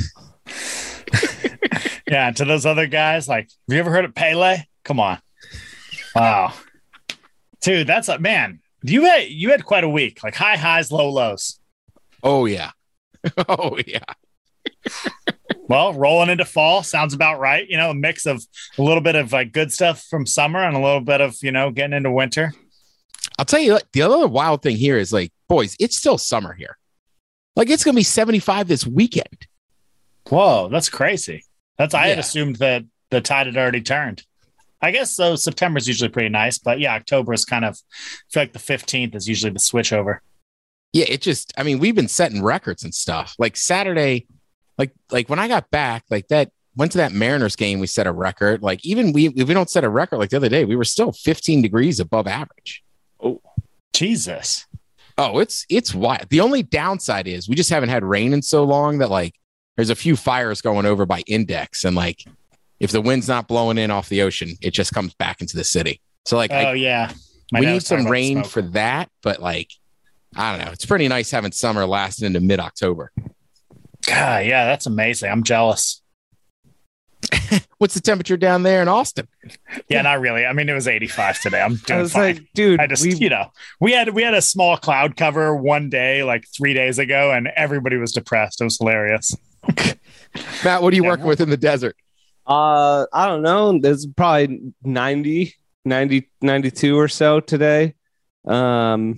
Yeah, to those other guys, like, have you ever heard of Pele? Come on. Wow. Dude, that's a man. You had quite a week, like high highs, low lows. Oh, yeah. Oh, yeah. Well, rolling into fall sounds about right. You know, a mix of a little bit of like good stuff from summer and a little bit of, getting into winter. I'll tell you, the other wild thing here is like, boys, it's still summer here. Like, it's going to be 75 this weekend. Whoa, that's crazy. I had assumed that the tide had already turned. I guess so. September is usually pretty nice, but yeah, October is kind of, I feel like the 15th is usually the switch over. Yeah, we've been setting records and stuff. Like Saturday, like when I got back, like that went to that Mariners game, we set a record. Like even if we don't set a record like the other day, we were still 15 degrees above average. Oh, Jesus. Oh, it's wild. The only downside is we just haven't had rain in so long that like there's a few fires going over by Index. And like, if the wind's not blowing in off the ocean, it just comes back into the city. So like, yeah, we need some rain for that. But like, I don't know. It's pretty nice having summer lasting into mid-October. God, yeah, that's amazing. I'm jealous. What's the temperature down there in Austin? Yeah, not really. I mean, it was 85 today. I'm doing I was fine. like, dude, I just, we had a small cloud cover one day, like 3 days ago, and everybody was depressed. It was hilarious. Matt, what are you working with in the desert? I don't know. There's probably 90, 92 or so today. Yeah,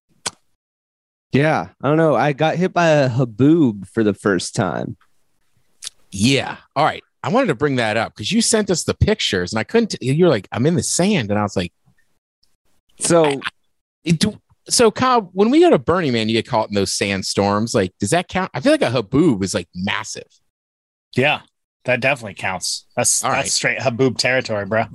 I don't know. I got hit by a haboob for the first time. Yeah. All right. I wanted to bring that up because you sent us the pictures and I couldn't. You're like, I'm in the sand. And I was like, so Kyle, when we go to Burning Man, you get caught in those sandstorms. Like, does that count? I feel like a haboob is like massive. Yeah, that definitely counts. That's straight haboob territory, bro.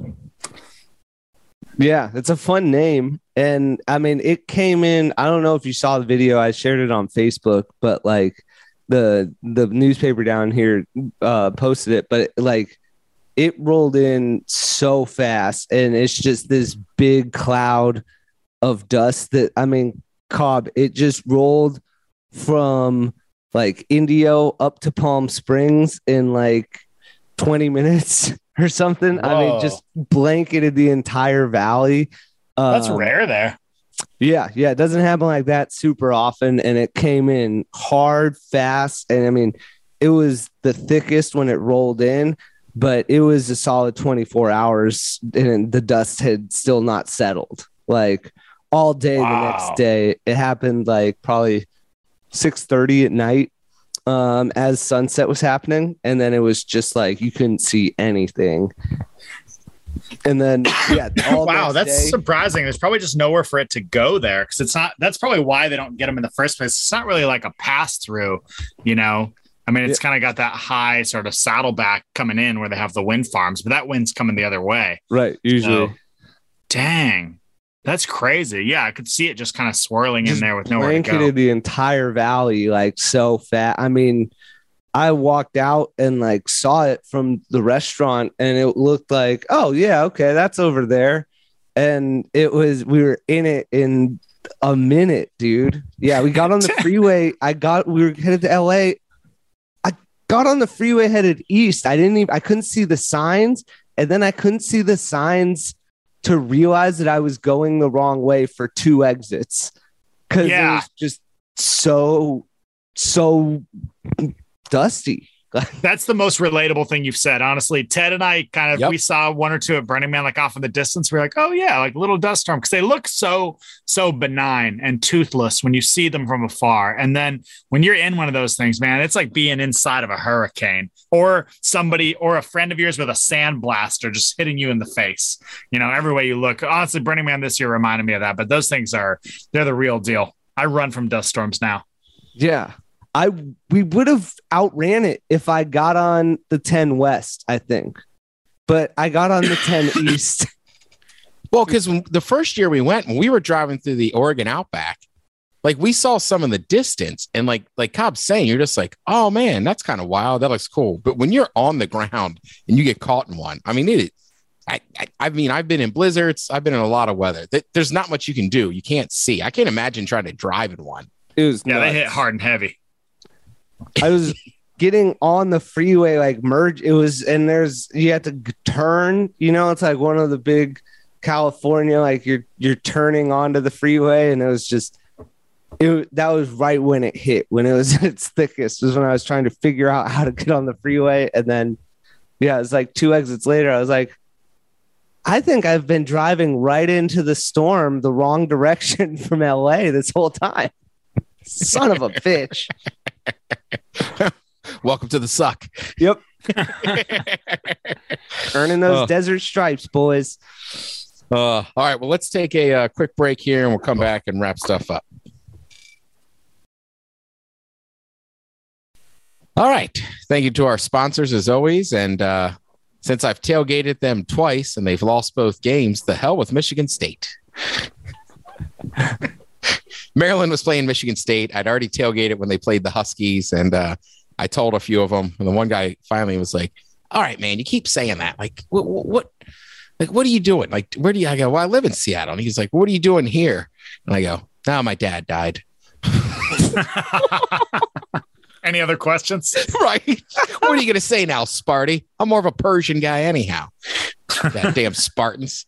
Yeah, it's a fun name. And I mean, it came in. I don't know if you saw the video. I shared it on Facebook, but like the newspaper down here posted it, but like it rolled in so fast and it's just this big cloud of dust that, I mean, Cobb, it just rolled from like Indio up to Palm Springs in like 20 minutes or something. Whoa. I mean, just blanketed the entire valley. That's rare there. Yeah. It doesn't happen like that super often. And it came in hard, fast. And I mean, it was the thickest when it rolled in, but it was a solid 24 hours and the dust had still not settled. Like all day the next day. It happened like probably 6:30 at night as sunset was happening. And then it was just like you couldn't see anything. And then, yeah. Wow, that's surprising. There's probably just nowhere for it to go there because it's not. That's probably why they don't get them in the first place. It's not really like a pass through, I mean, it's kind of got that high sort of saddleback coming in where they have the wind farms, but that wind's coming the other way. Right. Usually. So, dang. That's crazy. Yeah, I could see it just kind of swirling in there with nowhere to go. Blanketed the entire valley like so fast. I mean, I walked out and like saw it from the restaurant and it looked like, oh yeah, okay, that's over there. And we were in it in a minute, dude. Yeah, we got on the freeway. We were headed to LA. got on the freeway headed east. I couldn't see the signs. And then I couldn't see the signs to realize that I was going the wrong way for 2 exits. Cause it was just so dusty. That's the most relatable thing you've said. Honestly, Ted and I we saw 1 or 2 at Burning Man, like off in the distance. We're like, oh yeah, like little dust storm. Cause they look so benign and toothless when you see them from afar. And then when you're in one of those things, man, it's like being inside of a hurricane or somebody or a friend of yours with a sand blaster just hitting you in the face. You know, every way you look. Honestly, Burning Man this year reminded me of that, but those things they're the real deal. I run from dust storms now. Yeah. We would have outran it if I got on the 10 West, I think. But I got on the 10 East. Well, because the first year we went, when we were driving through the Oregon Outback, like we saw some in the distance, and like Cobb's saying, you're just like, oh man, that's kind of wild. That looks cool. But when you're on the ground and you get caught in one, I mean, I mean, I've been in blizzards. I've been in a lot of weather. There's not much you can do. You can't see. I can't imagine trying to drive in one. It was nuts. They hit hard and heavy. I was getting on the freeway, like merge. It was, and you have to turn, you know, it's like one of the big California, like you're turning onto the freeway. And it was just, that was right when it hit, when it was at its thickest, was when I was trying to figure out how to get on the freeway. And then, yeah, it's like 2 exits later. I was like, I think I've been driving right into the storm the wrong direction from LA this whole time. Son of a bitch. Welcome to the suck. Yep. Earning those desert stripes, boys. All right. Well, let's take a quick break here and we'll come back and wrap stuff up. All right. Thank you to our sponsors as always. And since I've tailgated them twice and they've lost both games, the hell with Michigan State. Maryland was playing Michigan State. I'd already tailgated when they played the Huskies, and I told a few of them. And the one guy finally was like, "All right, man, you keep saying that. Like, what are you doing? Like, where do you?" I go, "Well, I live in Seattle." And he's like, "What are you doing here?" And I go, "Now my dad died." Any other questions? Right. What are you going to say now, Sparty? I'm more of a Persian guy anyhow. That damn Spartans.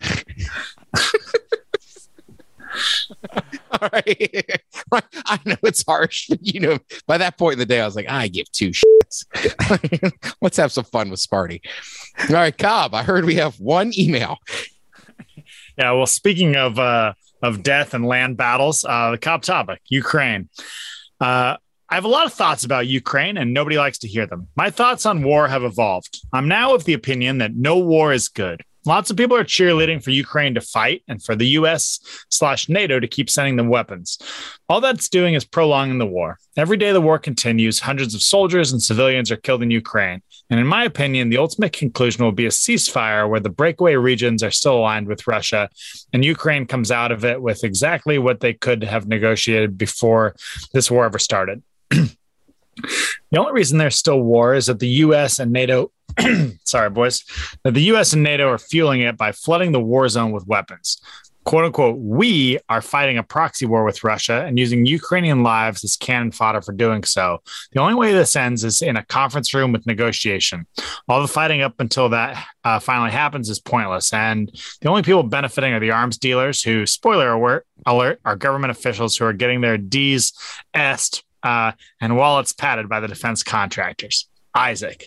All right. I know it's harsh, but you know, by that point in the day, I was like, I give 2 shits. Let's have some fun with Sparty. All right, Cobb, I heard we have 1 email. Yeah, well, speaking of death and land battles, the Cobb topic, Ukraine. I have a lot of thoughts about Ukraine, and nobody likes to hear them. My thoughts on war have evolved. I'm now of the opinion that no war is good. Lots of people are cheerleading for Ukraine to fight and for the US/NATO to keep sending them weapons. All that's doing is prolonging the war. Every day the war continues, hundreds of soldiers and civilians are killed in Ukraine. And in my opinion, the ultimate conclusion will be a ceasefire where the breakaway regions are still aligned with Russia, and Ukraine comes out of it with exactly what they could have negotiated before this war ever started. The only reason there's still war is that the U.S. and NATO, sorry, boys, that the U.S. and NATO are fueling it by flooding the war zone with weapons. Quote unquote, we are fighting a proxy war with Russia and using Ukrainian lives as cannon fodder for doing so. The only way this ends is in a conference room with negotiation. All the fighting up until that finally happens is pointless. And the only people benefiting are the arms dealers who, spoiler alert, are government officials who are getting their D's est and wallets padded by the defense contractors. Isaac.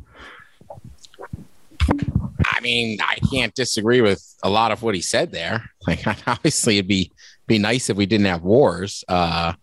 I mean, I can't disagree with a lot of what he said there. Like, obviously, it'd be nice if we didn't have wars. I'm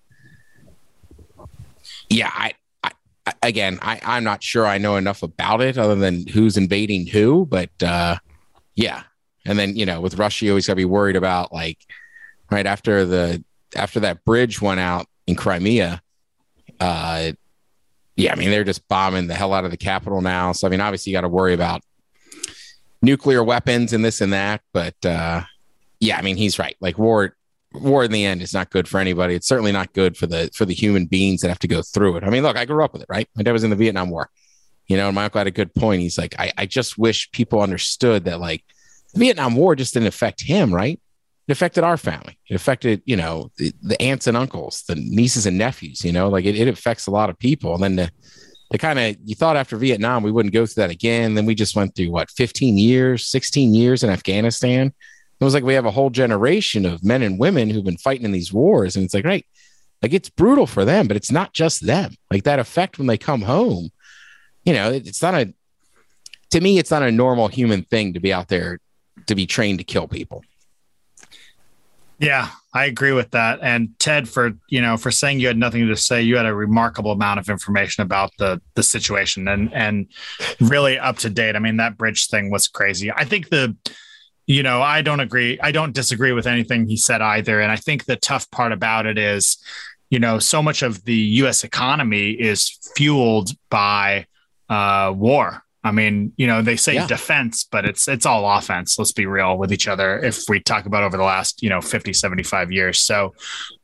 not sure I know enough about it other than who's invading who. But yeah, and then with Russia, you always got to be worried about right after that bridge went out in Crimea. I mean, they're just bombing the hell out of the capital now. So I mean, obviously, you got to worry about nuclear weapons and this and that, but I mean, he's right. Like war in the end is not good for anybody. It's certainly not good for the human beings that have to go through it. I mean, look, I grew up with it, right? My dad was in the Vietnam War, and my uncle had a good point. He's like, I just wish people understood that the Vietnam War just didn't affect him, right? It affected our family. It affected, the aunts and uncles, the nieces and nephews, it affects a lot of people. And then you thought after Vietnam, we wouldn't go through that again. Then we just went through 15 years, 16 years in Afghanistan. It was like we have a whole generation of men and women who've been fighting in these wars. And it's like, right, like it's brutal for them, but it's not just them. Like that effect when they come home, it's not to me, it's not a normal human thing to be out there to be trained to kill people. Yeah, I agree with that. And Ted, for saying you had nothing to say, you had a remarkable amount of information about the situation and really up to date. I mean, that bridge thing was crazy. I think I don't disagree with anything he said either. And I think the tough part about it is, so much of the U.S. economy is fueled by war. I mean, they say defense, but it's all offense. Let's be real with each other. If we talk about over the last, 50, 75 years. So,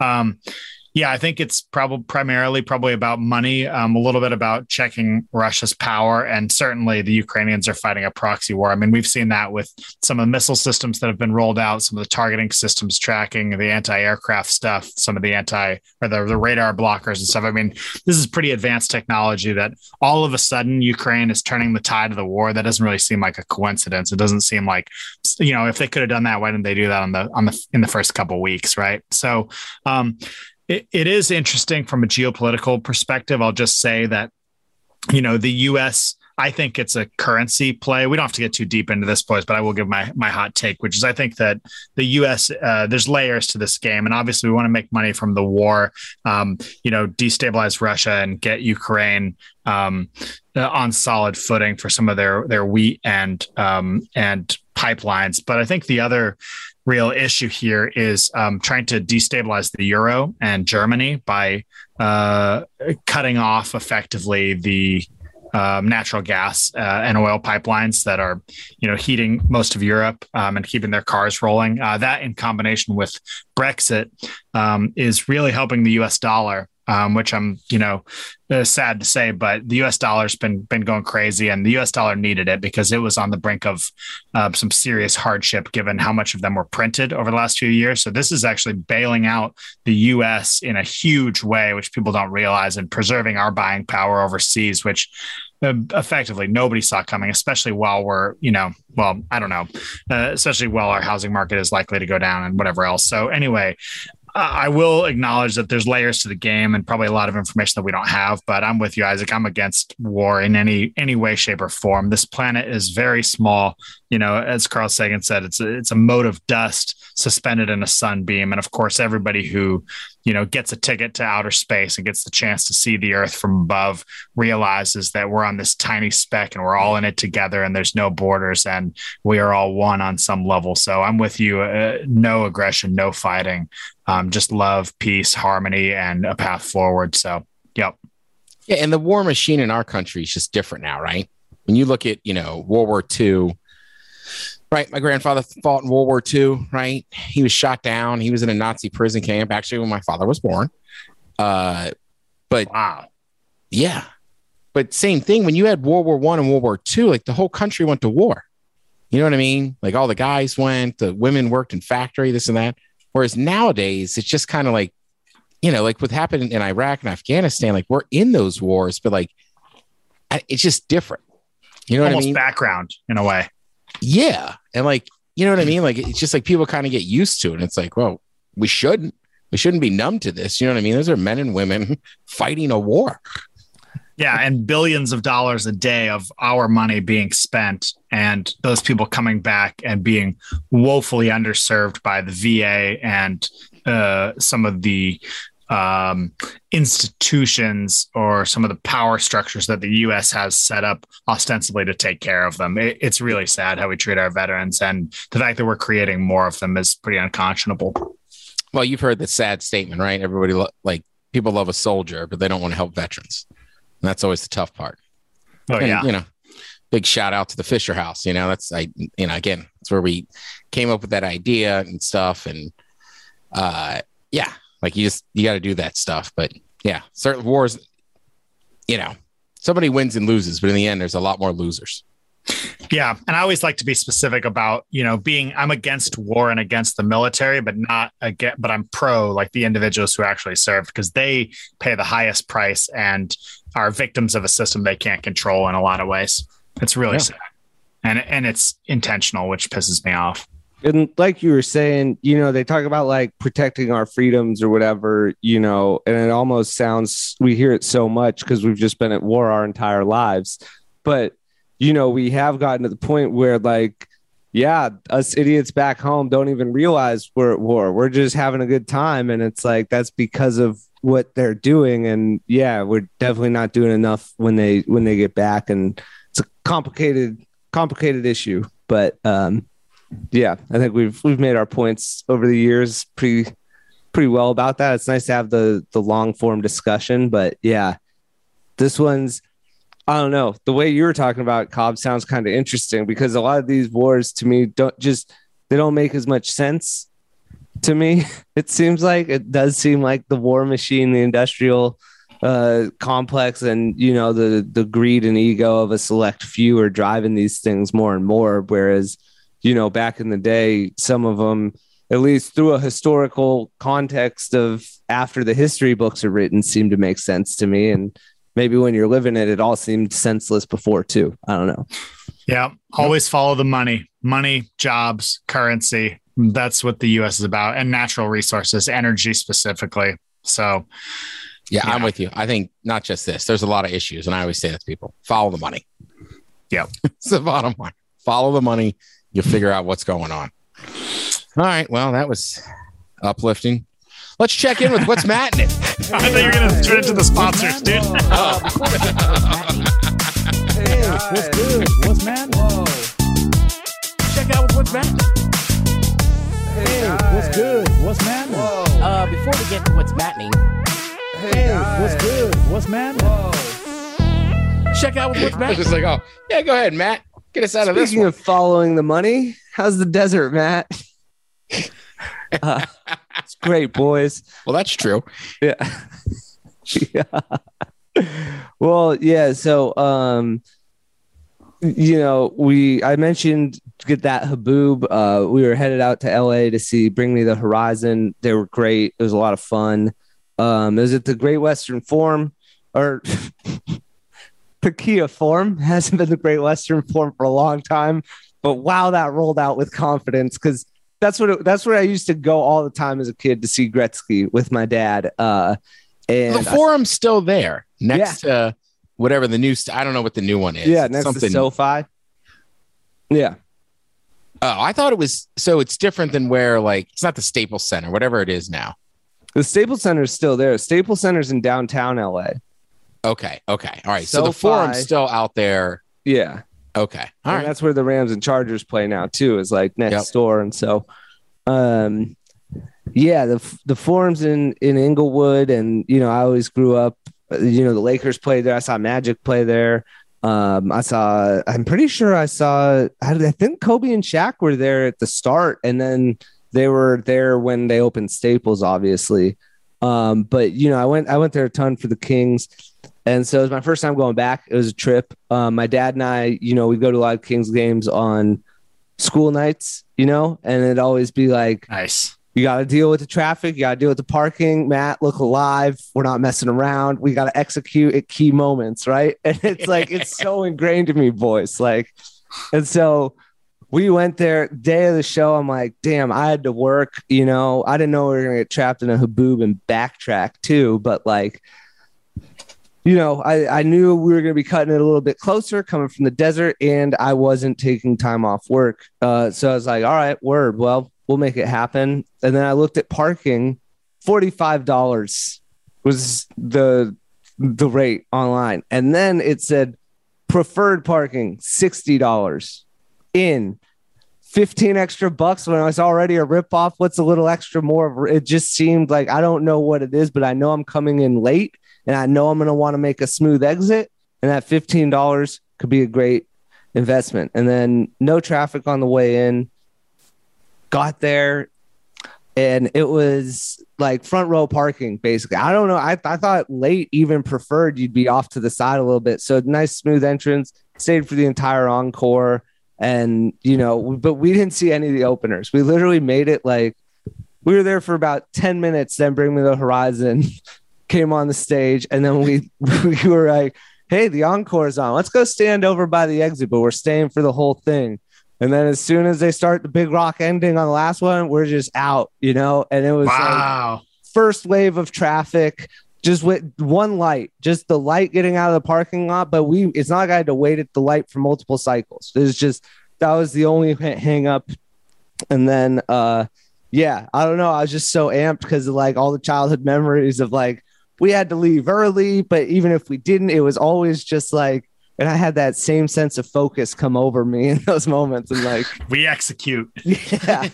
I think it's primarily about money, a little bit about checking Russia's power. And certainly the Ukrainians are fighting a proxy war. I mean, we've seen that with some of the missile systems that have been rolled out, some of the targeting systems tracking, the anti-aircraft stuff, some of the the radar blockers and stuff. I mean, this is pretty advanced technology that all of a sudden Ukraine is turning the tide of the war. That doesn't really seem like a coincidence. It doesn't seem like, if they could have done that, why didn't they do that in the first couple of weeks, right? So, it is interesting from a geopolitical perspective. I'll just say that, the U.S., I think it's a currency play. We don't have to get too deep into this, boys, but I will give my hot take, which is I think that the U.S., there's layers to this game. And obviously we want to make money from the war, destabilize Russia and get Ukraine on solid footing for some of their wheat and pipelines. But I think the other real issue here is trying to destabilize the euro and Germany by cutting off effectively the natural gas and oil pipelines that are, heating most of Europe and keeping their cars rolling. That in combination with Brexit is really helping the US dollar. Which I'm, sad to say, but the U.S. dollar's been going crazy, and the U.S. dollar needed it because it was on the brink of some serious hardship given how much of them were printed over the last few years. So this is actually bailing out the U.S. in a huge way, which people don't realize, and preserving our buying power overseas, which effectively nobody saw coming, especially while we're, especially while our housing market is likely to go down and whatever else. So anyway, I will acknowledge that there's layers to the game and probably a lot of information that we don't have, but I'm with you, Isaac. I'm against war in any way, shape, or form. This planet is very small. As Carl Sagan said, it's a mote of dust suspended in a sunbeam. And of course, everybody who, gets a ticket to outer space and gets the chance to see the Earth from above realizes that we're on this tiny speck and we're all in it together and there's no borders and we are all one on some level. So I'm with you. No aggression, no fighting, just love, peace, harmony, and a path forward. So, yep. Yeah. And the war machine in our country is just different now, right? When you look at, World War II, right. My grandfather fought in World War II, right? He was shot down. He was in a Nazi prison camp, actually, when my father was born. But wow. Yeah. But same thing, when you had World War I and World War II, like the whole country went to war. You know what I mean? Like all the guys went, the women worked in factory, this and that. Whereas nowadays, it's just kind of like, like what happened in Iraq and Afghanistan, like we're in those wars, but like, it's just different. You know what I mean? Background in a way. Yeah. And like, you know what I mean? Like, it's just like people kind of get used to it. And it's like, well, we shouldn't be numb to this. You know what I mean? Those are men and women fighting a war. Yeah. And billions of dollars a day of our money being spent, and those people coming back and being woefully underserved by the VA and some of the institutions or some of the power structures that the U.S. has set up ostensibly to take care of them. It's really sad how we treat our veterans, and the fact that we're creating more of them is pretty unconscionable. Well, you've heard the sad statement, right? Everybody people love a soldier, but they don't want to help veterans. And that's always the tough part. Oh, and, yeah. Big shout out to the Fisher House. Again, that's where we came up with that idea and stuff. And like you got to do that stuff. But yeah, certain wars, somebody wins and loses, but in the end, there's a lot more losers. Yeah. And I always like to be specific about, I'm against war and against the military, but but I'm pro like the individuals who actually served, because they pay the highest price and are victims of a system they can't control in a lot of ways. It's really sad. And it's intentional, which pisses me off. And like you were saying, they talk about like protecting our freedoms or whatever, and it almost sounds, we hear it so much because we've just been at war our entire lives. But we have gotten to the point where us idiots back home don't even realize we're at war. We're just having a good time. And it's like, that's because of what they're doing. And we're definitely not doing enough when they get back. And it's a complicated issue. But I think we've made our points over the years pretty well about that. It's nice to have the long form discussion, but this one's, I don't know. The way you were talking about Cobb sounds kind of interesting, because a lot of these wars to me they don't make as much sense to me. It does seem like the war machine, the industrial complex, and the greed and ego of a select few are driving these things more and more. Whereas, back in the day, some of them, at least through a historical context of after the history books are written, seem to make sense to me. And maybe when you're living it all seemed senseless before too. I don't know. Yeah. Always follow the money, jobs, currency. That's what the U.S. is about, and natural resources, energy specifically. So I'm with you. I think not just this, there's a lot of issues. And I always say that to people, follow the money. Yeah. It's the bottom line. Follow the money. You'll figure out what's going on. All right. Well, that was uplifting. Let's check in with what's matting it. I thought you were going to turn into the sponsors, dude. Hey, what's good? What's matting? Whoa. Check out what's matting. Hey, what's good? What's matting? Whoa. Before we get to what's matting. Hey, what's good? What's matting? Whoa. Check out what's matting. Just like, go ahead, Matt. Get us out of this one. Speaking of following the money, how's the desert, Matt? It's great, boys. Well, that's true. Yeah. Well, yeah. So, I mentioned get that Haboob. We were headed out to LA to see Bring Me the Horizon. They were great. It was a lot of fun. It was at the Great Western Forum, or the Kia Forum. Hasn't been the Great Western Forum for a long time, but wow, that rolled out with confidence, because that's where I used to go all the time as a kid to see Gretzky with my dad. And the forum's still there next to whatever the new. I don't know what the new one is. Yeah, next to SoFi. Yeah. Oh, I thought it was. So it's different than where it's not the Staples Center, whatever it is now. The Staples Center is still there. Staples Center's in downtown LA. Okay. All right. So the forum's still out there. Yeah. Okay. All right. That's where the Rams and Chargers play now too, is next door. And so, the forums in Inglewood, and, I always grew up, the Lakers played there. I saw Magic play there. I'm pretty sure I think Kobe and Shaq were there at the start, and then they were there when they opened Staples, obviously. But I went there a ton for the Kings. And so it was my first time going back. It was a trip. My dad and I, we go to a lot of Kings games on school nights, and it'd always be nice. You got to deal with the traffic. You got to deal with the parking. Matt, look alive. We're not messing around. We got to execute at key moments, right? And it's it's so ingrained in me, boys. And so we went there day of the show. I'm like, damn, I had to work. I didn't know we were going to get trapped in a Haboob and backtrack too, but I knew we were going to be cutting it a little bit closer coming from the desert, and I wasn't taking time off work. So I was like, all right, word. Well, we'll make it happen. And then I looked at parking. $45 was the rate online. And then it said preferred parking, $60 in. 15 extra bucks when I was already a ripoff. What's a little extra more? It just seemed like, I don't know what it is, but I know I'm coming in late, and I know I'm going to want to make a smooth exit. And that $15 could be a great investment. And then no traffic on the way in. Got there, and it was front row parking, basically. I don't know. I thought late even preferred you'd be off to the side a little bit. So nice smooth entrance. stayed for the entire encore. And, but we didn't see any of the openers. We literally made it like we were there for about 10 minutes. Then Bring Me the Horizon came on the stage. And then we were like, hey, the encore's on. Let's go stand over by the exit. But we're staying for the whole thing. And then as soon as they start the big rock ending on the last one, we're just out, And it was like first wave of traffic. Just with one light, just the light getting out of the parking lot. But it's not like I had to wait at the light for multiple cycles. It was just, that was the only hang up. And then, I don't know. I was just so amped because of like all the childhood memories of like, we had to leave early, but even if we didn't, it was always just like, and I had that same sense of focus come over me in those moments. And like, we execute. Yeah.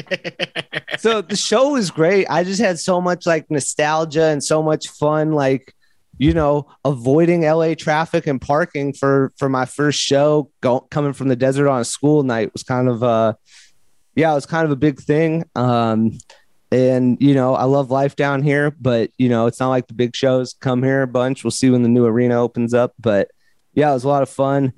So the show was great. I just had so much like nostalgia and so much fun, like, avoiding LA traffic and parking for my first show coming from the desert on a school night was kind of, it was kind of a big thing. And, I love life down here, but, it's not like the big shows come here a bunch. We'll see when the new arena opens up, but yeah, it was a lot of fun.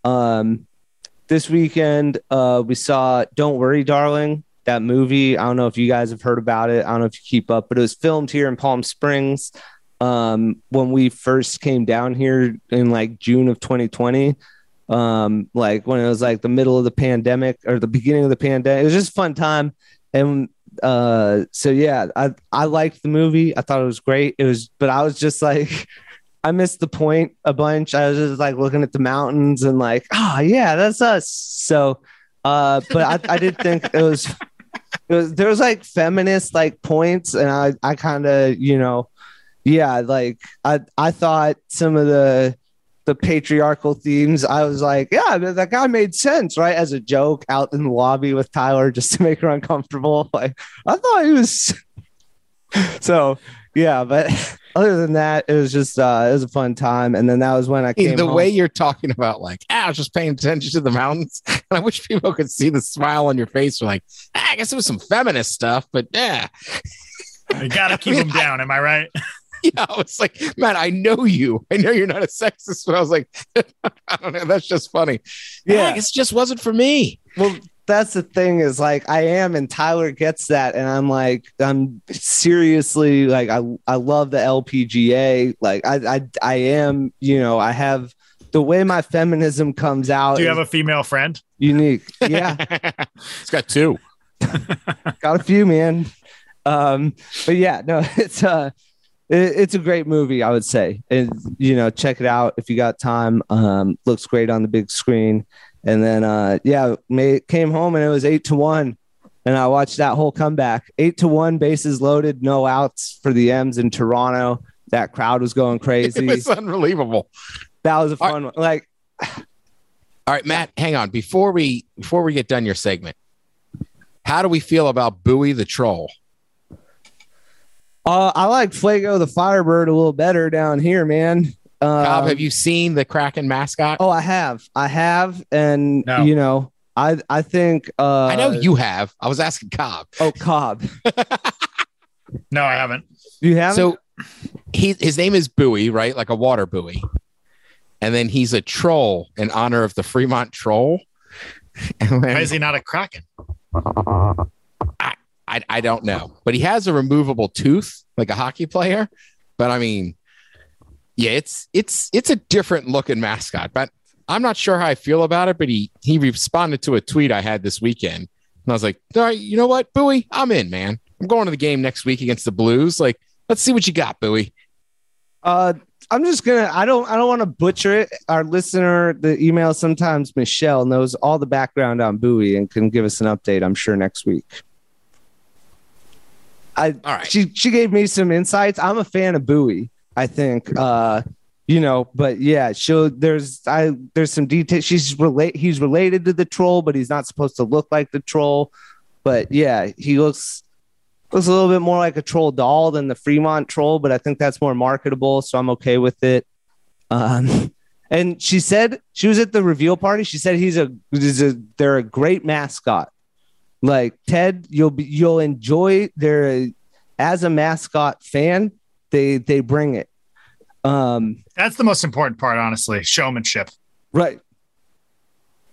This weekend, we saw Don't Worry, Darling, that movie. I don't know if you guys have heard about it. I don't know if you keep up, but it was filmed here in Palm Springs when we first came down here in like June of 2020. Like when it was like the middle of the pandemic or the beginning of the pandemic. It was just a fun time. And so, yeah, I liked the movie. I thought it was great. But I was just like... I missed the point a bunch. I was just like looking at the mountains and like, yeah, that's us. So, but I did think there was like feminist like points, and I kind of, like I thought some of the patriarchal themes, I was like, yeah, that guy made sense, right? As a joke out in the lobby with Tyler just to make her uncomfortable. Like I thought he was so. Yeah, but other than that, it was just it was a fun time. And then that was when I came home. Way you're talking about, like, I was just paying attention to the mountains. And I wish people could see the smile on your face. We're like, I guess it was some feminist stuff, but yeah. You gotta keep them down, am I right? Yeah, I was like, man, I know you. I know you're not a sexist, but I was like, I don't know, that's just funny. Yeah, I guess it just wasn't for me. Well, that's the thing is like I am, and Tyler gets that, and I'm like, I'm seriously like I love the LPGA. Like I am, I have the way my feminism comes out. Do you have a female friend? Unique. Yeah. It's got two. Got a few, man. But yeah, no, it's a great movie, I would say. And check it out if you got time. Looks great on the big screen. And then, came home and it was 8-1. And I watched that whole comeback. 8-1, bases loaded, no outs for the M's in Toronto. That crowd was going crazy. It was unbelievable. That was a fun one. Like, all right, Matt, hang on. Before we get done your segment, how do we feel about Bowie the Troll? I like Fuego the Firebird a little better down here, man. Cobb, have you seen the Kraken mascot? Oh, I have. And no. I think I know you have. I was asking Cobb. Oh, Cobb. No, I haven't. You haven't? So his name is Bowie, right? Like a water buoy. And then he's a troll in honor of the Fremont Troll. Why is he not a Kraken? I don't know, but he has a removable tooth like a hockey player. But I mean, yeah, it's a different looking mascot, but I'm not sure how I feel about it. But he responded to a tweet I had this weekend, and I was like, all right, you know what, Bowie, I'm in, man. I'm going to the game next week against the Blues. Like, let's see what you got, Bowie. I'm just gonna. I don't want to butcher it. Our listener, the email sometimes Michelle knows all the background on Bowie and can give us an update. I'm sure next week. All right. She gave me some insights. I'm a fan of Bowie. I think, but yeah, there's some details. He's related to the troll, but he's not supposed to look like the troll. But yeah, he looks a little bit more like a troll doll than the Fremont Troll, but I think that's more marketable, so I'm okay with it. And she said she was at the reveal party. She said they're a great mascot. Like Ted, you'll enjoy as a mascot fan. They bring it. That's the most important part, honestly. Showmanship. Right.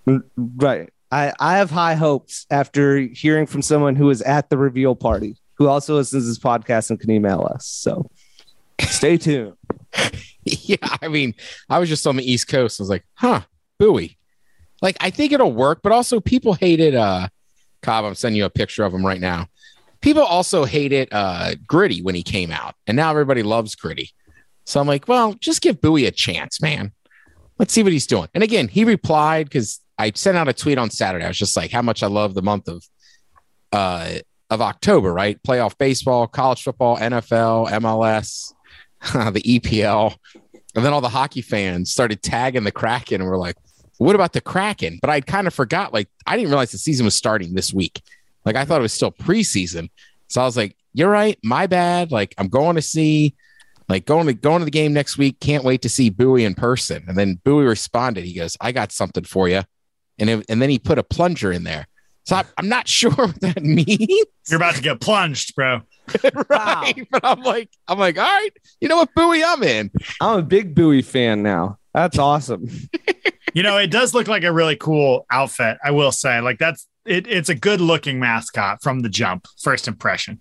Right. I have high hopes after hearing from someone who was at the reveal party, who also listens to this podcast and can email us. So stay tuned. Yeah, I mean, I was just on the East Coast. I was like, Bowie. Like, I think it'll work, but also people hated Cobb. I'm sending you a picture of him right now. People also hated Gritty when he came out, and now everybody loves Gritty. So I'm like, well, just give Bowie a chance, man. Let's see what he's doing. And again, he replied because I sent out a tweet on Saturday. I was just like, how much I love the month of October, right? Playoff baseball, college football, NFL, MLS, the EPL. And then all the hockey fans started tagging the Kraken and were like, what about the Kraken? But I kind of forgot, like, I didn't realize the season was starting this week. Like, I thought it was still preseason. So I was like, you're right. My bad. Like, I'm going to see, like, going to the game next week. Can't wait to see Bowie in person. And then Bowie responded. He goes, I got something for you. And then he put a plunger in there. So I'm not sure what that means. You're about to get plunged, bro. Right. Wow. But I'm like, all right. You know what, Bowie, I'm in. I'm a big Bowie fan now. That's awesome. It does look like a really cool outfit. I will say, like, it's a good looking mascot from the jump. First impression.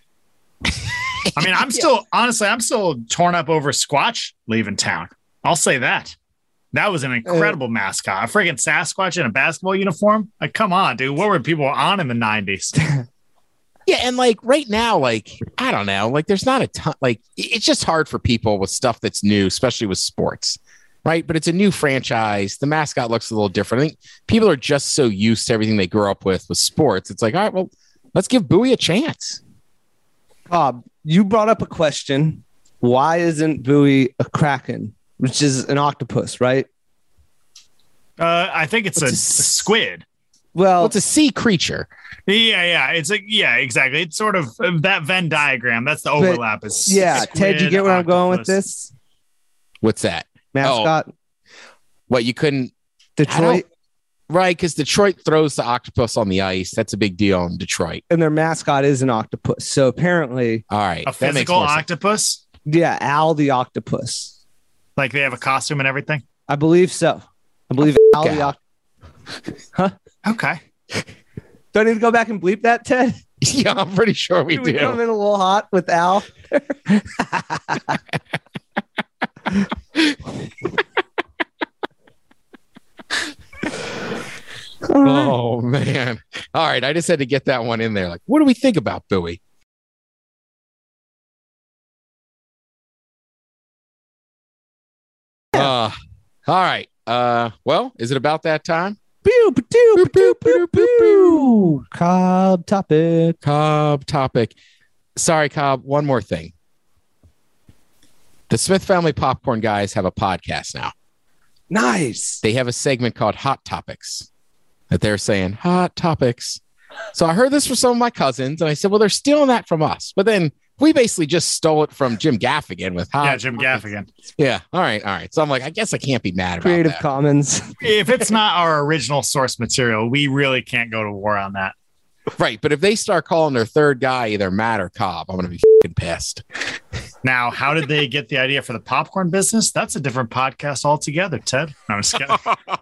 I mean, I'm still torn up over Squatch leaving town. I'll say that. That was an incredible mascot. A freaking Sasquatch in a basketball uniform. Like, come on, dude. What were people on in the 90s? Yeah, and like right now, like, I don't know, like there's not a ton, like it's just hard for people with stuff that's new, especially with sports, right? But it's a new franchise. The mascot looks a little different. I think people are just so used to everything they grew up with sports. It's like, all right, well, let's give Bowie a chance. Bob, you brought up a question. Why isn't Bowie a Kraken, which is an octopus, right? I think it's a squid. Well, it's a sea creature. Yeah. Exactly. It's sort of that Venn diagram. That's the overlap. Ted, you get where I'm going with this? What's that? Mascot. What, you couldn't? Detroit. Right, because Detroit throws the octopus on the ice. That's a big deal in Detroit. And their mascot is an octopus. So apparently. All right. A physical octopus? Yeah, Al the octopus. Like they have a costume and everything? I believe so. I believe Al the octopus. Huh? Okay. Do I need to go back and bleep that, Ted? Yeah, I'm pretty sure we do. We come in a little hot with Al. Oh, man. All right. I just had to get that one in there. Like, what do we think about Bowie? All right. Well, is it about that time? Cobb topic. Sorry, Cobb. One more thing. The Smith Family Popcorn guys have a podcast now. Nice. They have a segment called Hot Topics that they're saying hot topics. So I heard this from some of my cousins and I said, well, they're stealing that from us. But then we basically just stole it from Jim Gaffigan with hot. Yeah, Jim Gaffigan. Yeah. All right. So I'm like, I guess I can't be mad about Creative that. Commons. If it's not our original source material, we really can't go to war on that. Right. But if they start calling their third guy either Matt or Cobb, I'm going to be fucking pissed. Now, how did they get the idea for the popcorn business? That's a different podcast altogether, Ted. No, I'm just kidding.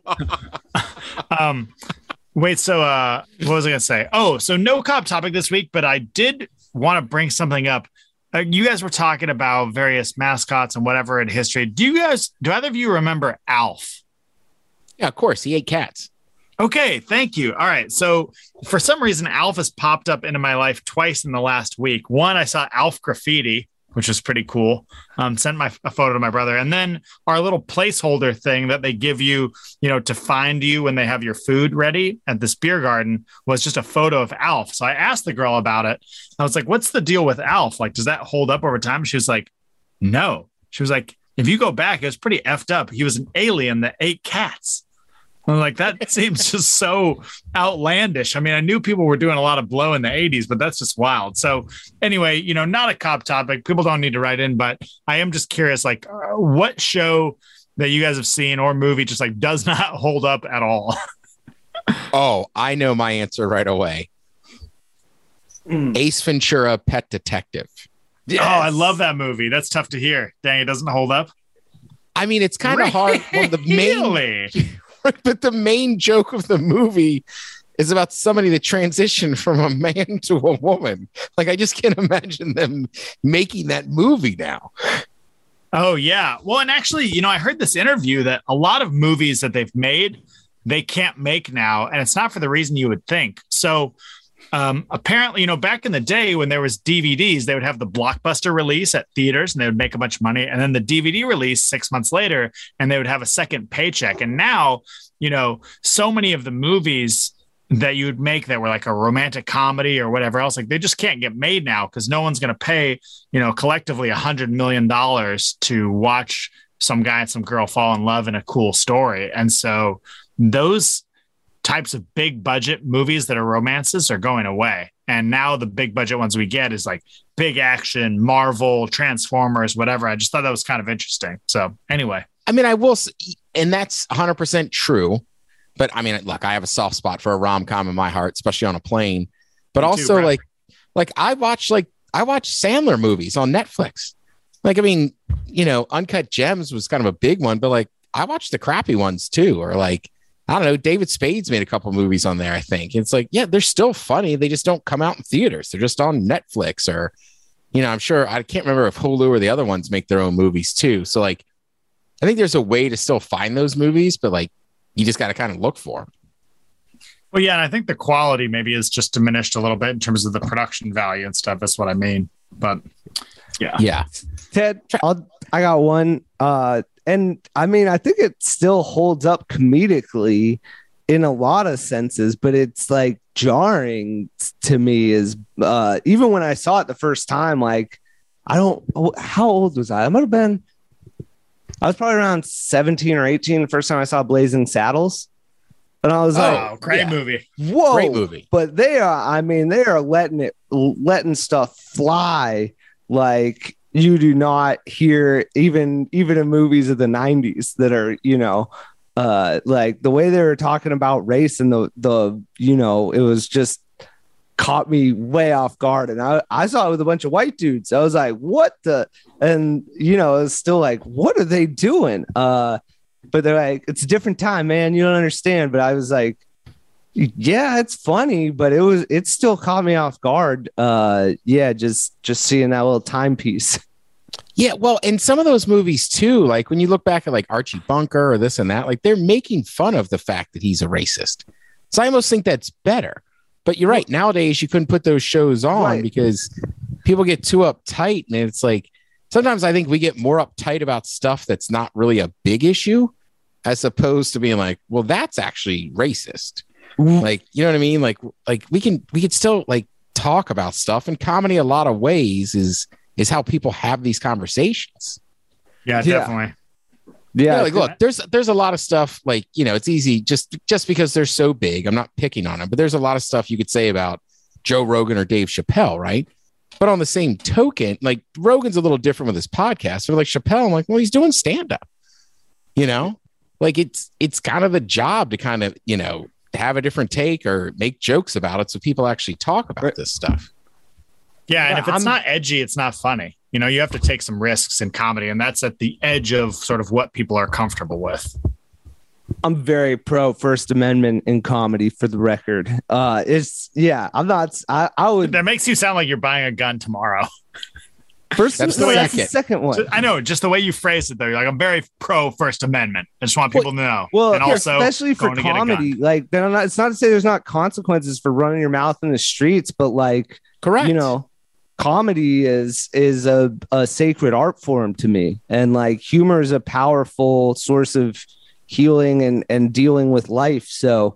Wait, so what was I going to say? Oh, so no Cobb topic this week, but I did want to bring something up. You guys were talking about various mascots and whatever in history. Do either of you remember Alf? Yeah, of course. He ate cats. Okay, thank you. All right. So for some reason, Alf has popped up into my life twice in the last week. One, I saw Alf graffiti, which was pretty cool. Sent a photo to my brother. And then our little placeholder thing that they give you, to find you when they have your food ready at this beer garden was just a photo of Alf. So I asked the girl about it. I was like, what's the deal with Alf? Like, does that hold up over time? She was like, no. She was like, if you go back, it was pretty effed up. He was an alien that ate cats. I'm like, that seems just so outlandish. I mean, I knew people were doing a lot of blow in the 80s, but that's just wild. So anyway, not a Cobb topic. People don't need to write in, but I am just curious, like what show that you guys have seen or movie just like does not hold up at all? Oh, I know my answer right away. Ace Ventura, Pet Detective. Yes. Oh, I love that movie. That's tough to hear. Dang, it doesn't hold up. I mean, it's kind of hard. Well, But the main joke of the movie is about somebody that transitioned from a man to a woman. Like, I just can't imagine them making that movie now. Oh, yeah. Well, and actually, you know, I heard this interview that a lot of movies that they've made, they can't make now. And it's not for the reason you would think. So apparently, you know, back in the day when there was DVDs, they would have the blockbuster release at theaters and they would make a bunch of money. And then the DVD release 6 months later, and they would have a second paycheck. And now, you know, so many of the movies that you would make that were like a romantic comedy or whatever else, like they just can't get made now because no one's going to pay, you know, collectively $100 million to watch some guy and some girl fall in love in a cool story. And so those types of big budget movies that are romances are going away. And now the big budget ones we get is like big action, Marvel, Transformers, whatever. I just thought that was kind of interesting. So anyway. I mean, I will, and that's 100% true. But I mean, look, I have a soft spot for a rom-com in my heart, especially on a plane. But also, I watch Sandler movies on Netflix. Like, I mean, you know, Uncut Gems was kind of a big one, but like I watch the crappy ones too. Or like, I don't know, David Spade's made a couple movies on there, I think. It's like, yeah, they're still funny. They just don't come out in theaters. They're just on Netflix or, you know, I'm sure, I can't remember if Hulu or the other ones make their own movies too. So like, I think there's a way to still find those movies, but like, you just got to kind of look for them. Well, yeah, and I think the quality maybe is just diminished a little bit in terms of the production value and stuff. That's what I mean. But yeah. Ted, I got one. And I mean, I think it still holds up comedically in a lot of senses, but it's like jarring to me is even when I saw it the first time, like, how old was I? I was probably around 17 or 18 the first time I saw Blazing Saddles. And I was great movie. Whoa. Great movie. But they are letting stuff fly like you do not hear even in movies of the 90s that are, you know, like the way they were talking about race and the you know, it was just caught me way off guard. And I saw it with a bunch of white dudes. I was like, what the? And, you know, it was still like, what are they doing? But they're like, it's a different time, man. You don't understand. But I was like, yeah, it's funny, but it still caught me off guard. Yeah, just seeing that little timepiece. Yeah, well, and some of those movies too, like when you look back at like Archie Bunker or this and that, like they're making fun of the fact that he's a racist. So I almost think that's better. But you're right. Nowadays, you couldn't put those shows on because people get too uptight. And it's like, sometimes I think we get more uptight about stuff that's not really a big issue as opposed to being like, well, that's actually racist. Like, you know what I mean? Like we could still like talk about stuff, and comedy a lot of ways is how people have these conversations. Yeah, definitely. Yeah, like look, there's a lot of stuff like, you know, it's easy just because they're so big. I'm not picking on them, but there's a lot of stuff you could say about Joe Rogan or Dave Chappelle, right? But on the same token, like Rogan's a little different with his podcast. Or like Chappelle, I'm like, well, he's doing stand-up. You know, like it's kind of a job to kind of, you know, have a different take or make jokes about it so people actually talk about this stuff. Yeah, and if it's not edgy, it's not funny. You know, you have to take some risks in comedy, and that's at the edge of sort of what people are comfortable with. I'm very pro First Amendment in comedy, for the record. I'm not. I would. That makes you sound like you're buying a gun tomorrow. That's the second one. I know, just the way you phrased it, though. You're like, I'm very pro First Amendment. I just want people to know. Well, and also, especially for comedy, like, it's not to say there's not consequences for running your mouth in the streets, but like, correct. You know, comedy is a sacred art form to me, and like humor is a powerful source of healing and dealing with life. So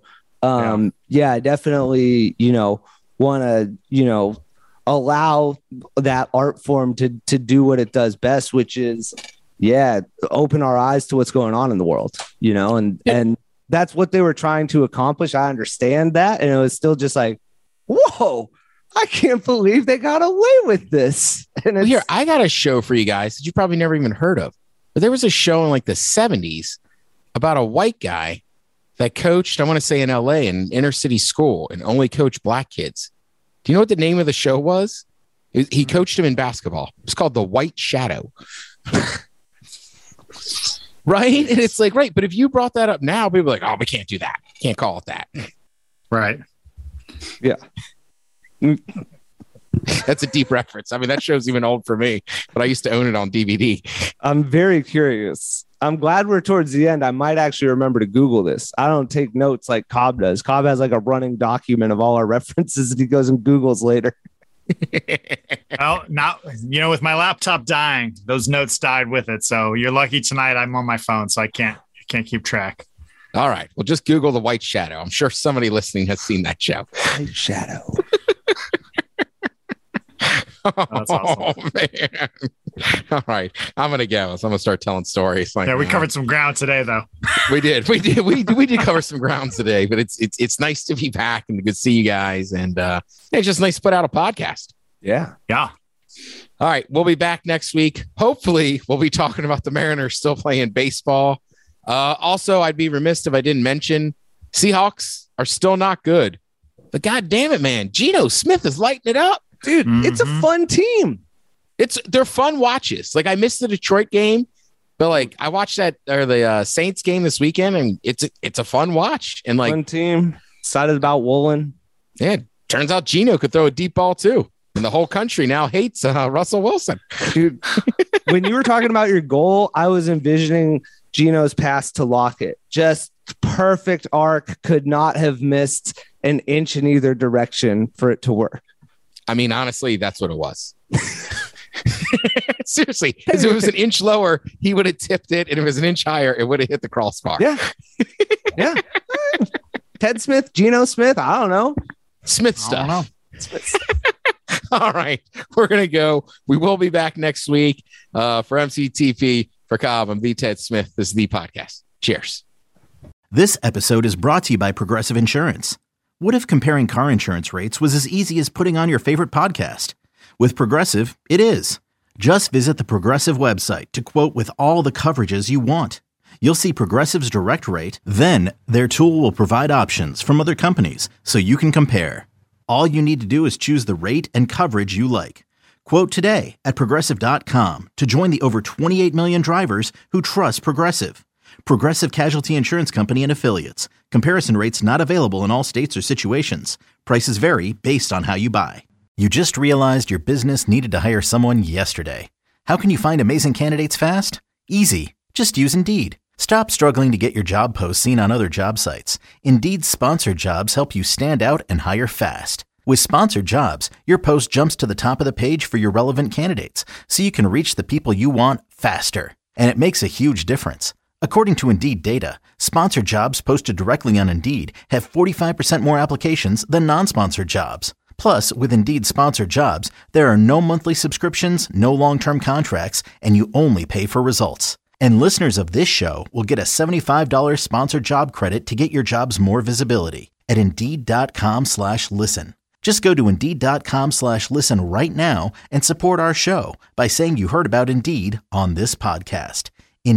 I definitely, you know, want to, you know, allow that art form to do what it does best, which is open our eyes to what's going on in the world, you know, and that's what they were trying to accomplish. I understand that, and it was still just like, whoa, I can't believe they got away with this. And here, I got a show for you guys that you probably never even heard of. But there was a show in like the 70s about a white guy that coached, I want to say in LA, in inner city school, and only coached black kids. Do you know what the name of the show was? He coached him in basketball. It's called The White Shadow. Right. And it's like, right. But if you brought that up now, people are like, oh, we can't do that. Can't call it that. Right. Yeah. That's a deep reference. I mean, that show's even old for me, but I used to own it on DVD. I'm very curious. I'm glad we're towards the end. I might actually remember to Google this. I don't take notes like Cobb does. Cobb has like a running document of all our references that he goes and Googles later. Well, now, with my laptop dying, those notes died with it. So you're lucky tonight I'm on my phone, so I can't keep track. All right. Well, just Google The White Shadow. I'm sure somebody listening has seen that show. White Shadow. That's awesome. Oh, man. All right. I'm going to go. So I'm going to start telling stories. Yeah, we covered some ground today, though. We did. We did cover some ground today, but it's nice to be back and to see you guys. And it's just nice to put out a podcast. Yeah. Yeah. All right. We'll be back next week. Hopefully, we'll be talking about the Mariners still playing baseball. Also, I'd be remiss if I didn't mention Seahawks are still not good. But God damn it, man. Geno Smith is lighting it up. Dude, It's a fun team. They're fun watches. Like, I missed the Detroit game, but like I watched the Saints game this weekend, and it's a fun watch. And like, fun team. Excited about Woolen. Yeah, turns out Geno could throw a deep ball too, and the whole country now hates Russell Wilson. Dude, when you were talking about your goal, I was envisioning Geno's pass to Lockett. Just perfect arc. Could not have missed an inch in either direction for it to work. I mean, honestly, that's what it was. Seriously, if it was an inch lower, he would have tipped it, and if it was an inch higher, it would have hit the crossbar. Yeah. Yeah. Ted Smith, Geno Smith, I don't know. Smith stuff. All right. We're going to go. We will be back next week. For MCTP, for Cobb, I'm the Ted Smith. This is the podcast. Cheers. This episode is brought to you by Progressive Insurance. What if comparing car insurance rates was as easy as putting on your favorite podcast? With Progressive, it is. Just visit the Progressive website to quote with all the coverages you want. You'll see Progressive's direct rate, then their tool will provide options from other companies so you can compare. All you need to do is choose the rate and coverage you like. Quote today at Progressive.com to join the over 28 million drivers who trust Progressive. Progressive Casualty Insurance Company and Affiliates. Comparison rates not available in all states or situations. Prices vary based on how you buy. You just realized your business needed to hire someone yesterday. How can you find amazing candidates fast? Easy. Just use Indeed. Stop struggling to get your job posts seen on other job sites. Indeed's sponsored jobs help you stand out and hire fast. With sponsored jobs, your post jumps to the top of the page for your relevant candidates, so you can reach the people you want faster. And it makes a huge difference. According to Indeed data, sponsored jobs posted directly on Indeed have 45% more applications than non-sponsored jobs. Plus, with Indeed sponsored jobs, there are no monthly subscriptions, no long-term contracts, and you only pay for results. And listeners of this show will get a $75 sponsored job credit to get your jobs more visibility at Indeed.com/listen. Just go to Indeed.com/listen right now and support our show by saying you heard about Indeed on this podcast.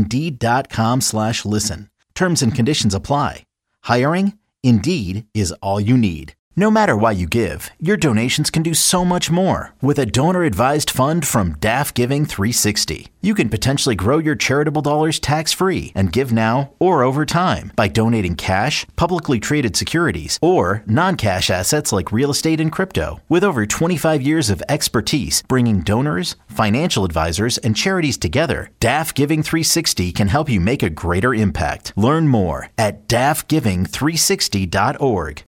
Indeed.com/listen. Terms and conditions apply. Hiring? Indeed is all you need. No matter why you give, your donations can do so much more with a donor-advised fund from DAF Giving 360. You can potentially grow your charitable dollars tax-free and give now or over time by donating cash, publicly traded securities, or non-cash assets like real estate and crypto. With over 25 years of expertise bringing donors, financial advisors, and charities together, DAF Giving 360 can help you make a greater impact. Learn more at dafgiving360.org.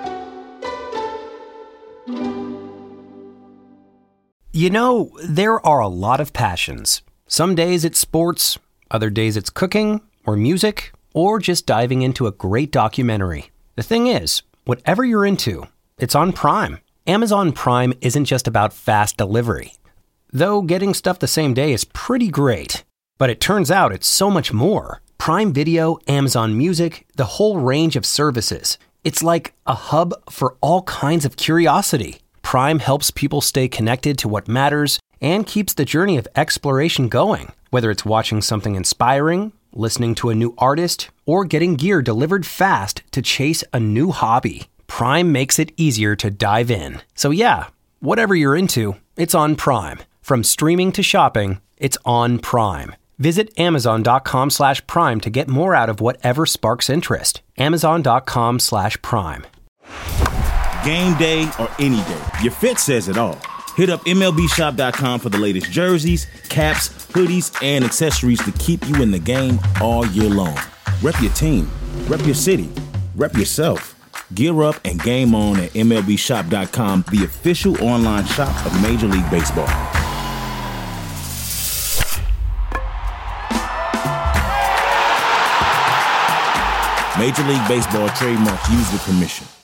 You know, there are a lot of passions. Some days it's sports, other days it's cooking, or music, or just diving into a great documentary. The thing is, whatever you're into, it's on Prime. Amazon Prime isn't just about fast delivery. Though getting stuff the same day is pretty great. But it turns out it's so much more. Prime Video, Amazon Music, the whole range of services. It's like a hub for all kinds of curiosity. Prime helps people stay connected to what matters and keeps the journey of exploration going. Whether it's watching something inspiring, listening to a new artist, or getting gear delivered fast to chase a new hobby, Prime makes it easier to dive in. So yeah, whatever you're into, it's on Prime. From streaming to shopping, it's on Prime. Visit Amazon.com/Prime to get more out of whatever sparks interest. Amazon.com/Prime. Game day or any day, your fit says it all. Hit up MLBshop.com for the latest jerseys, caps, hoodies, and accessories to keep you in the game all year long. Rep your team, rep your city, rep yourself. Gear up and game on at MLBshop.com, the official online shop of Major League Baseball. Major League Baseball trademarks used with permission.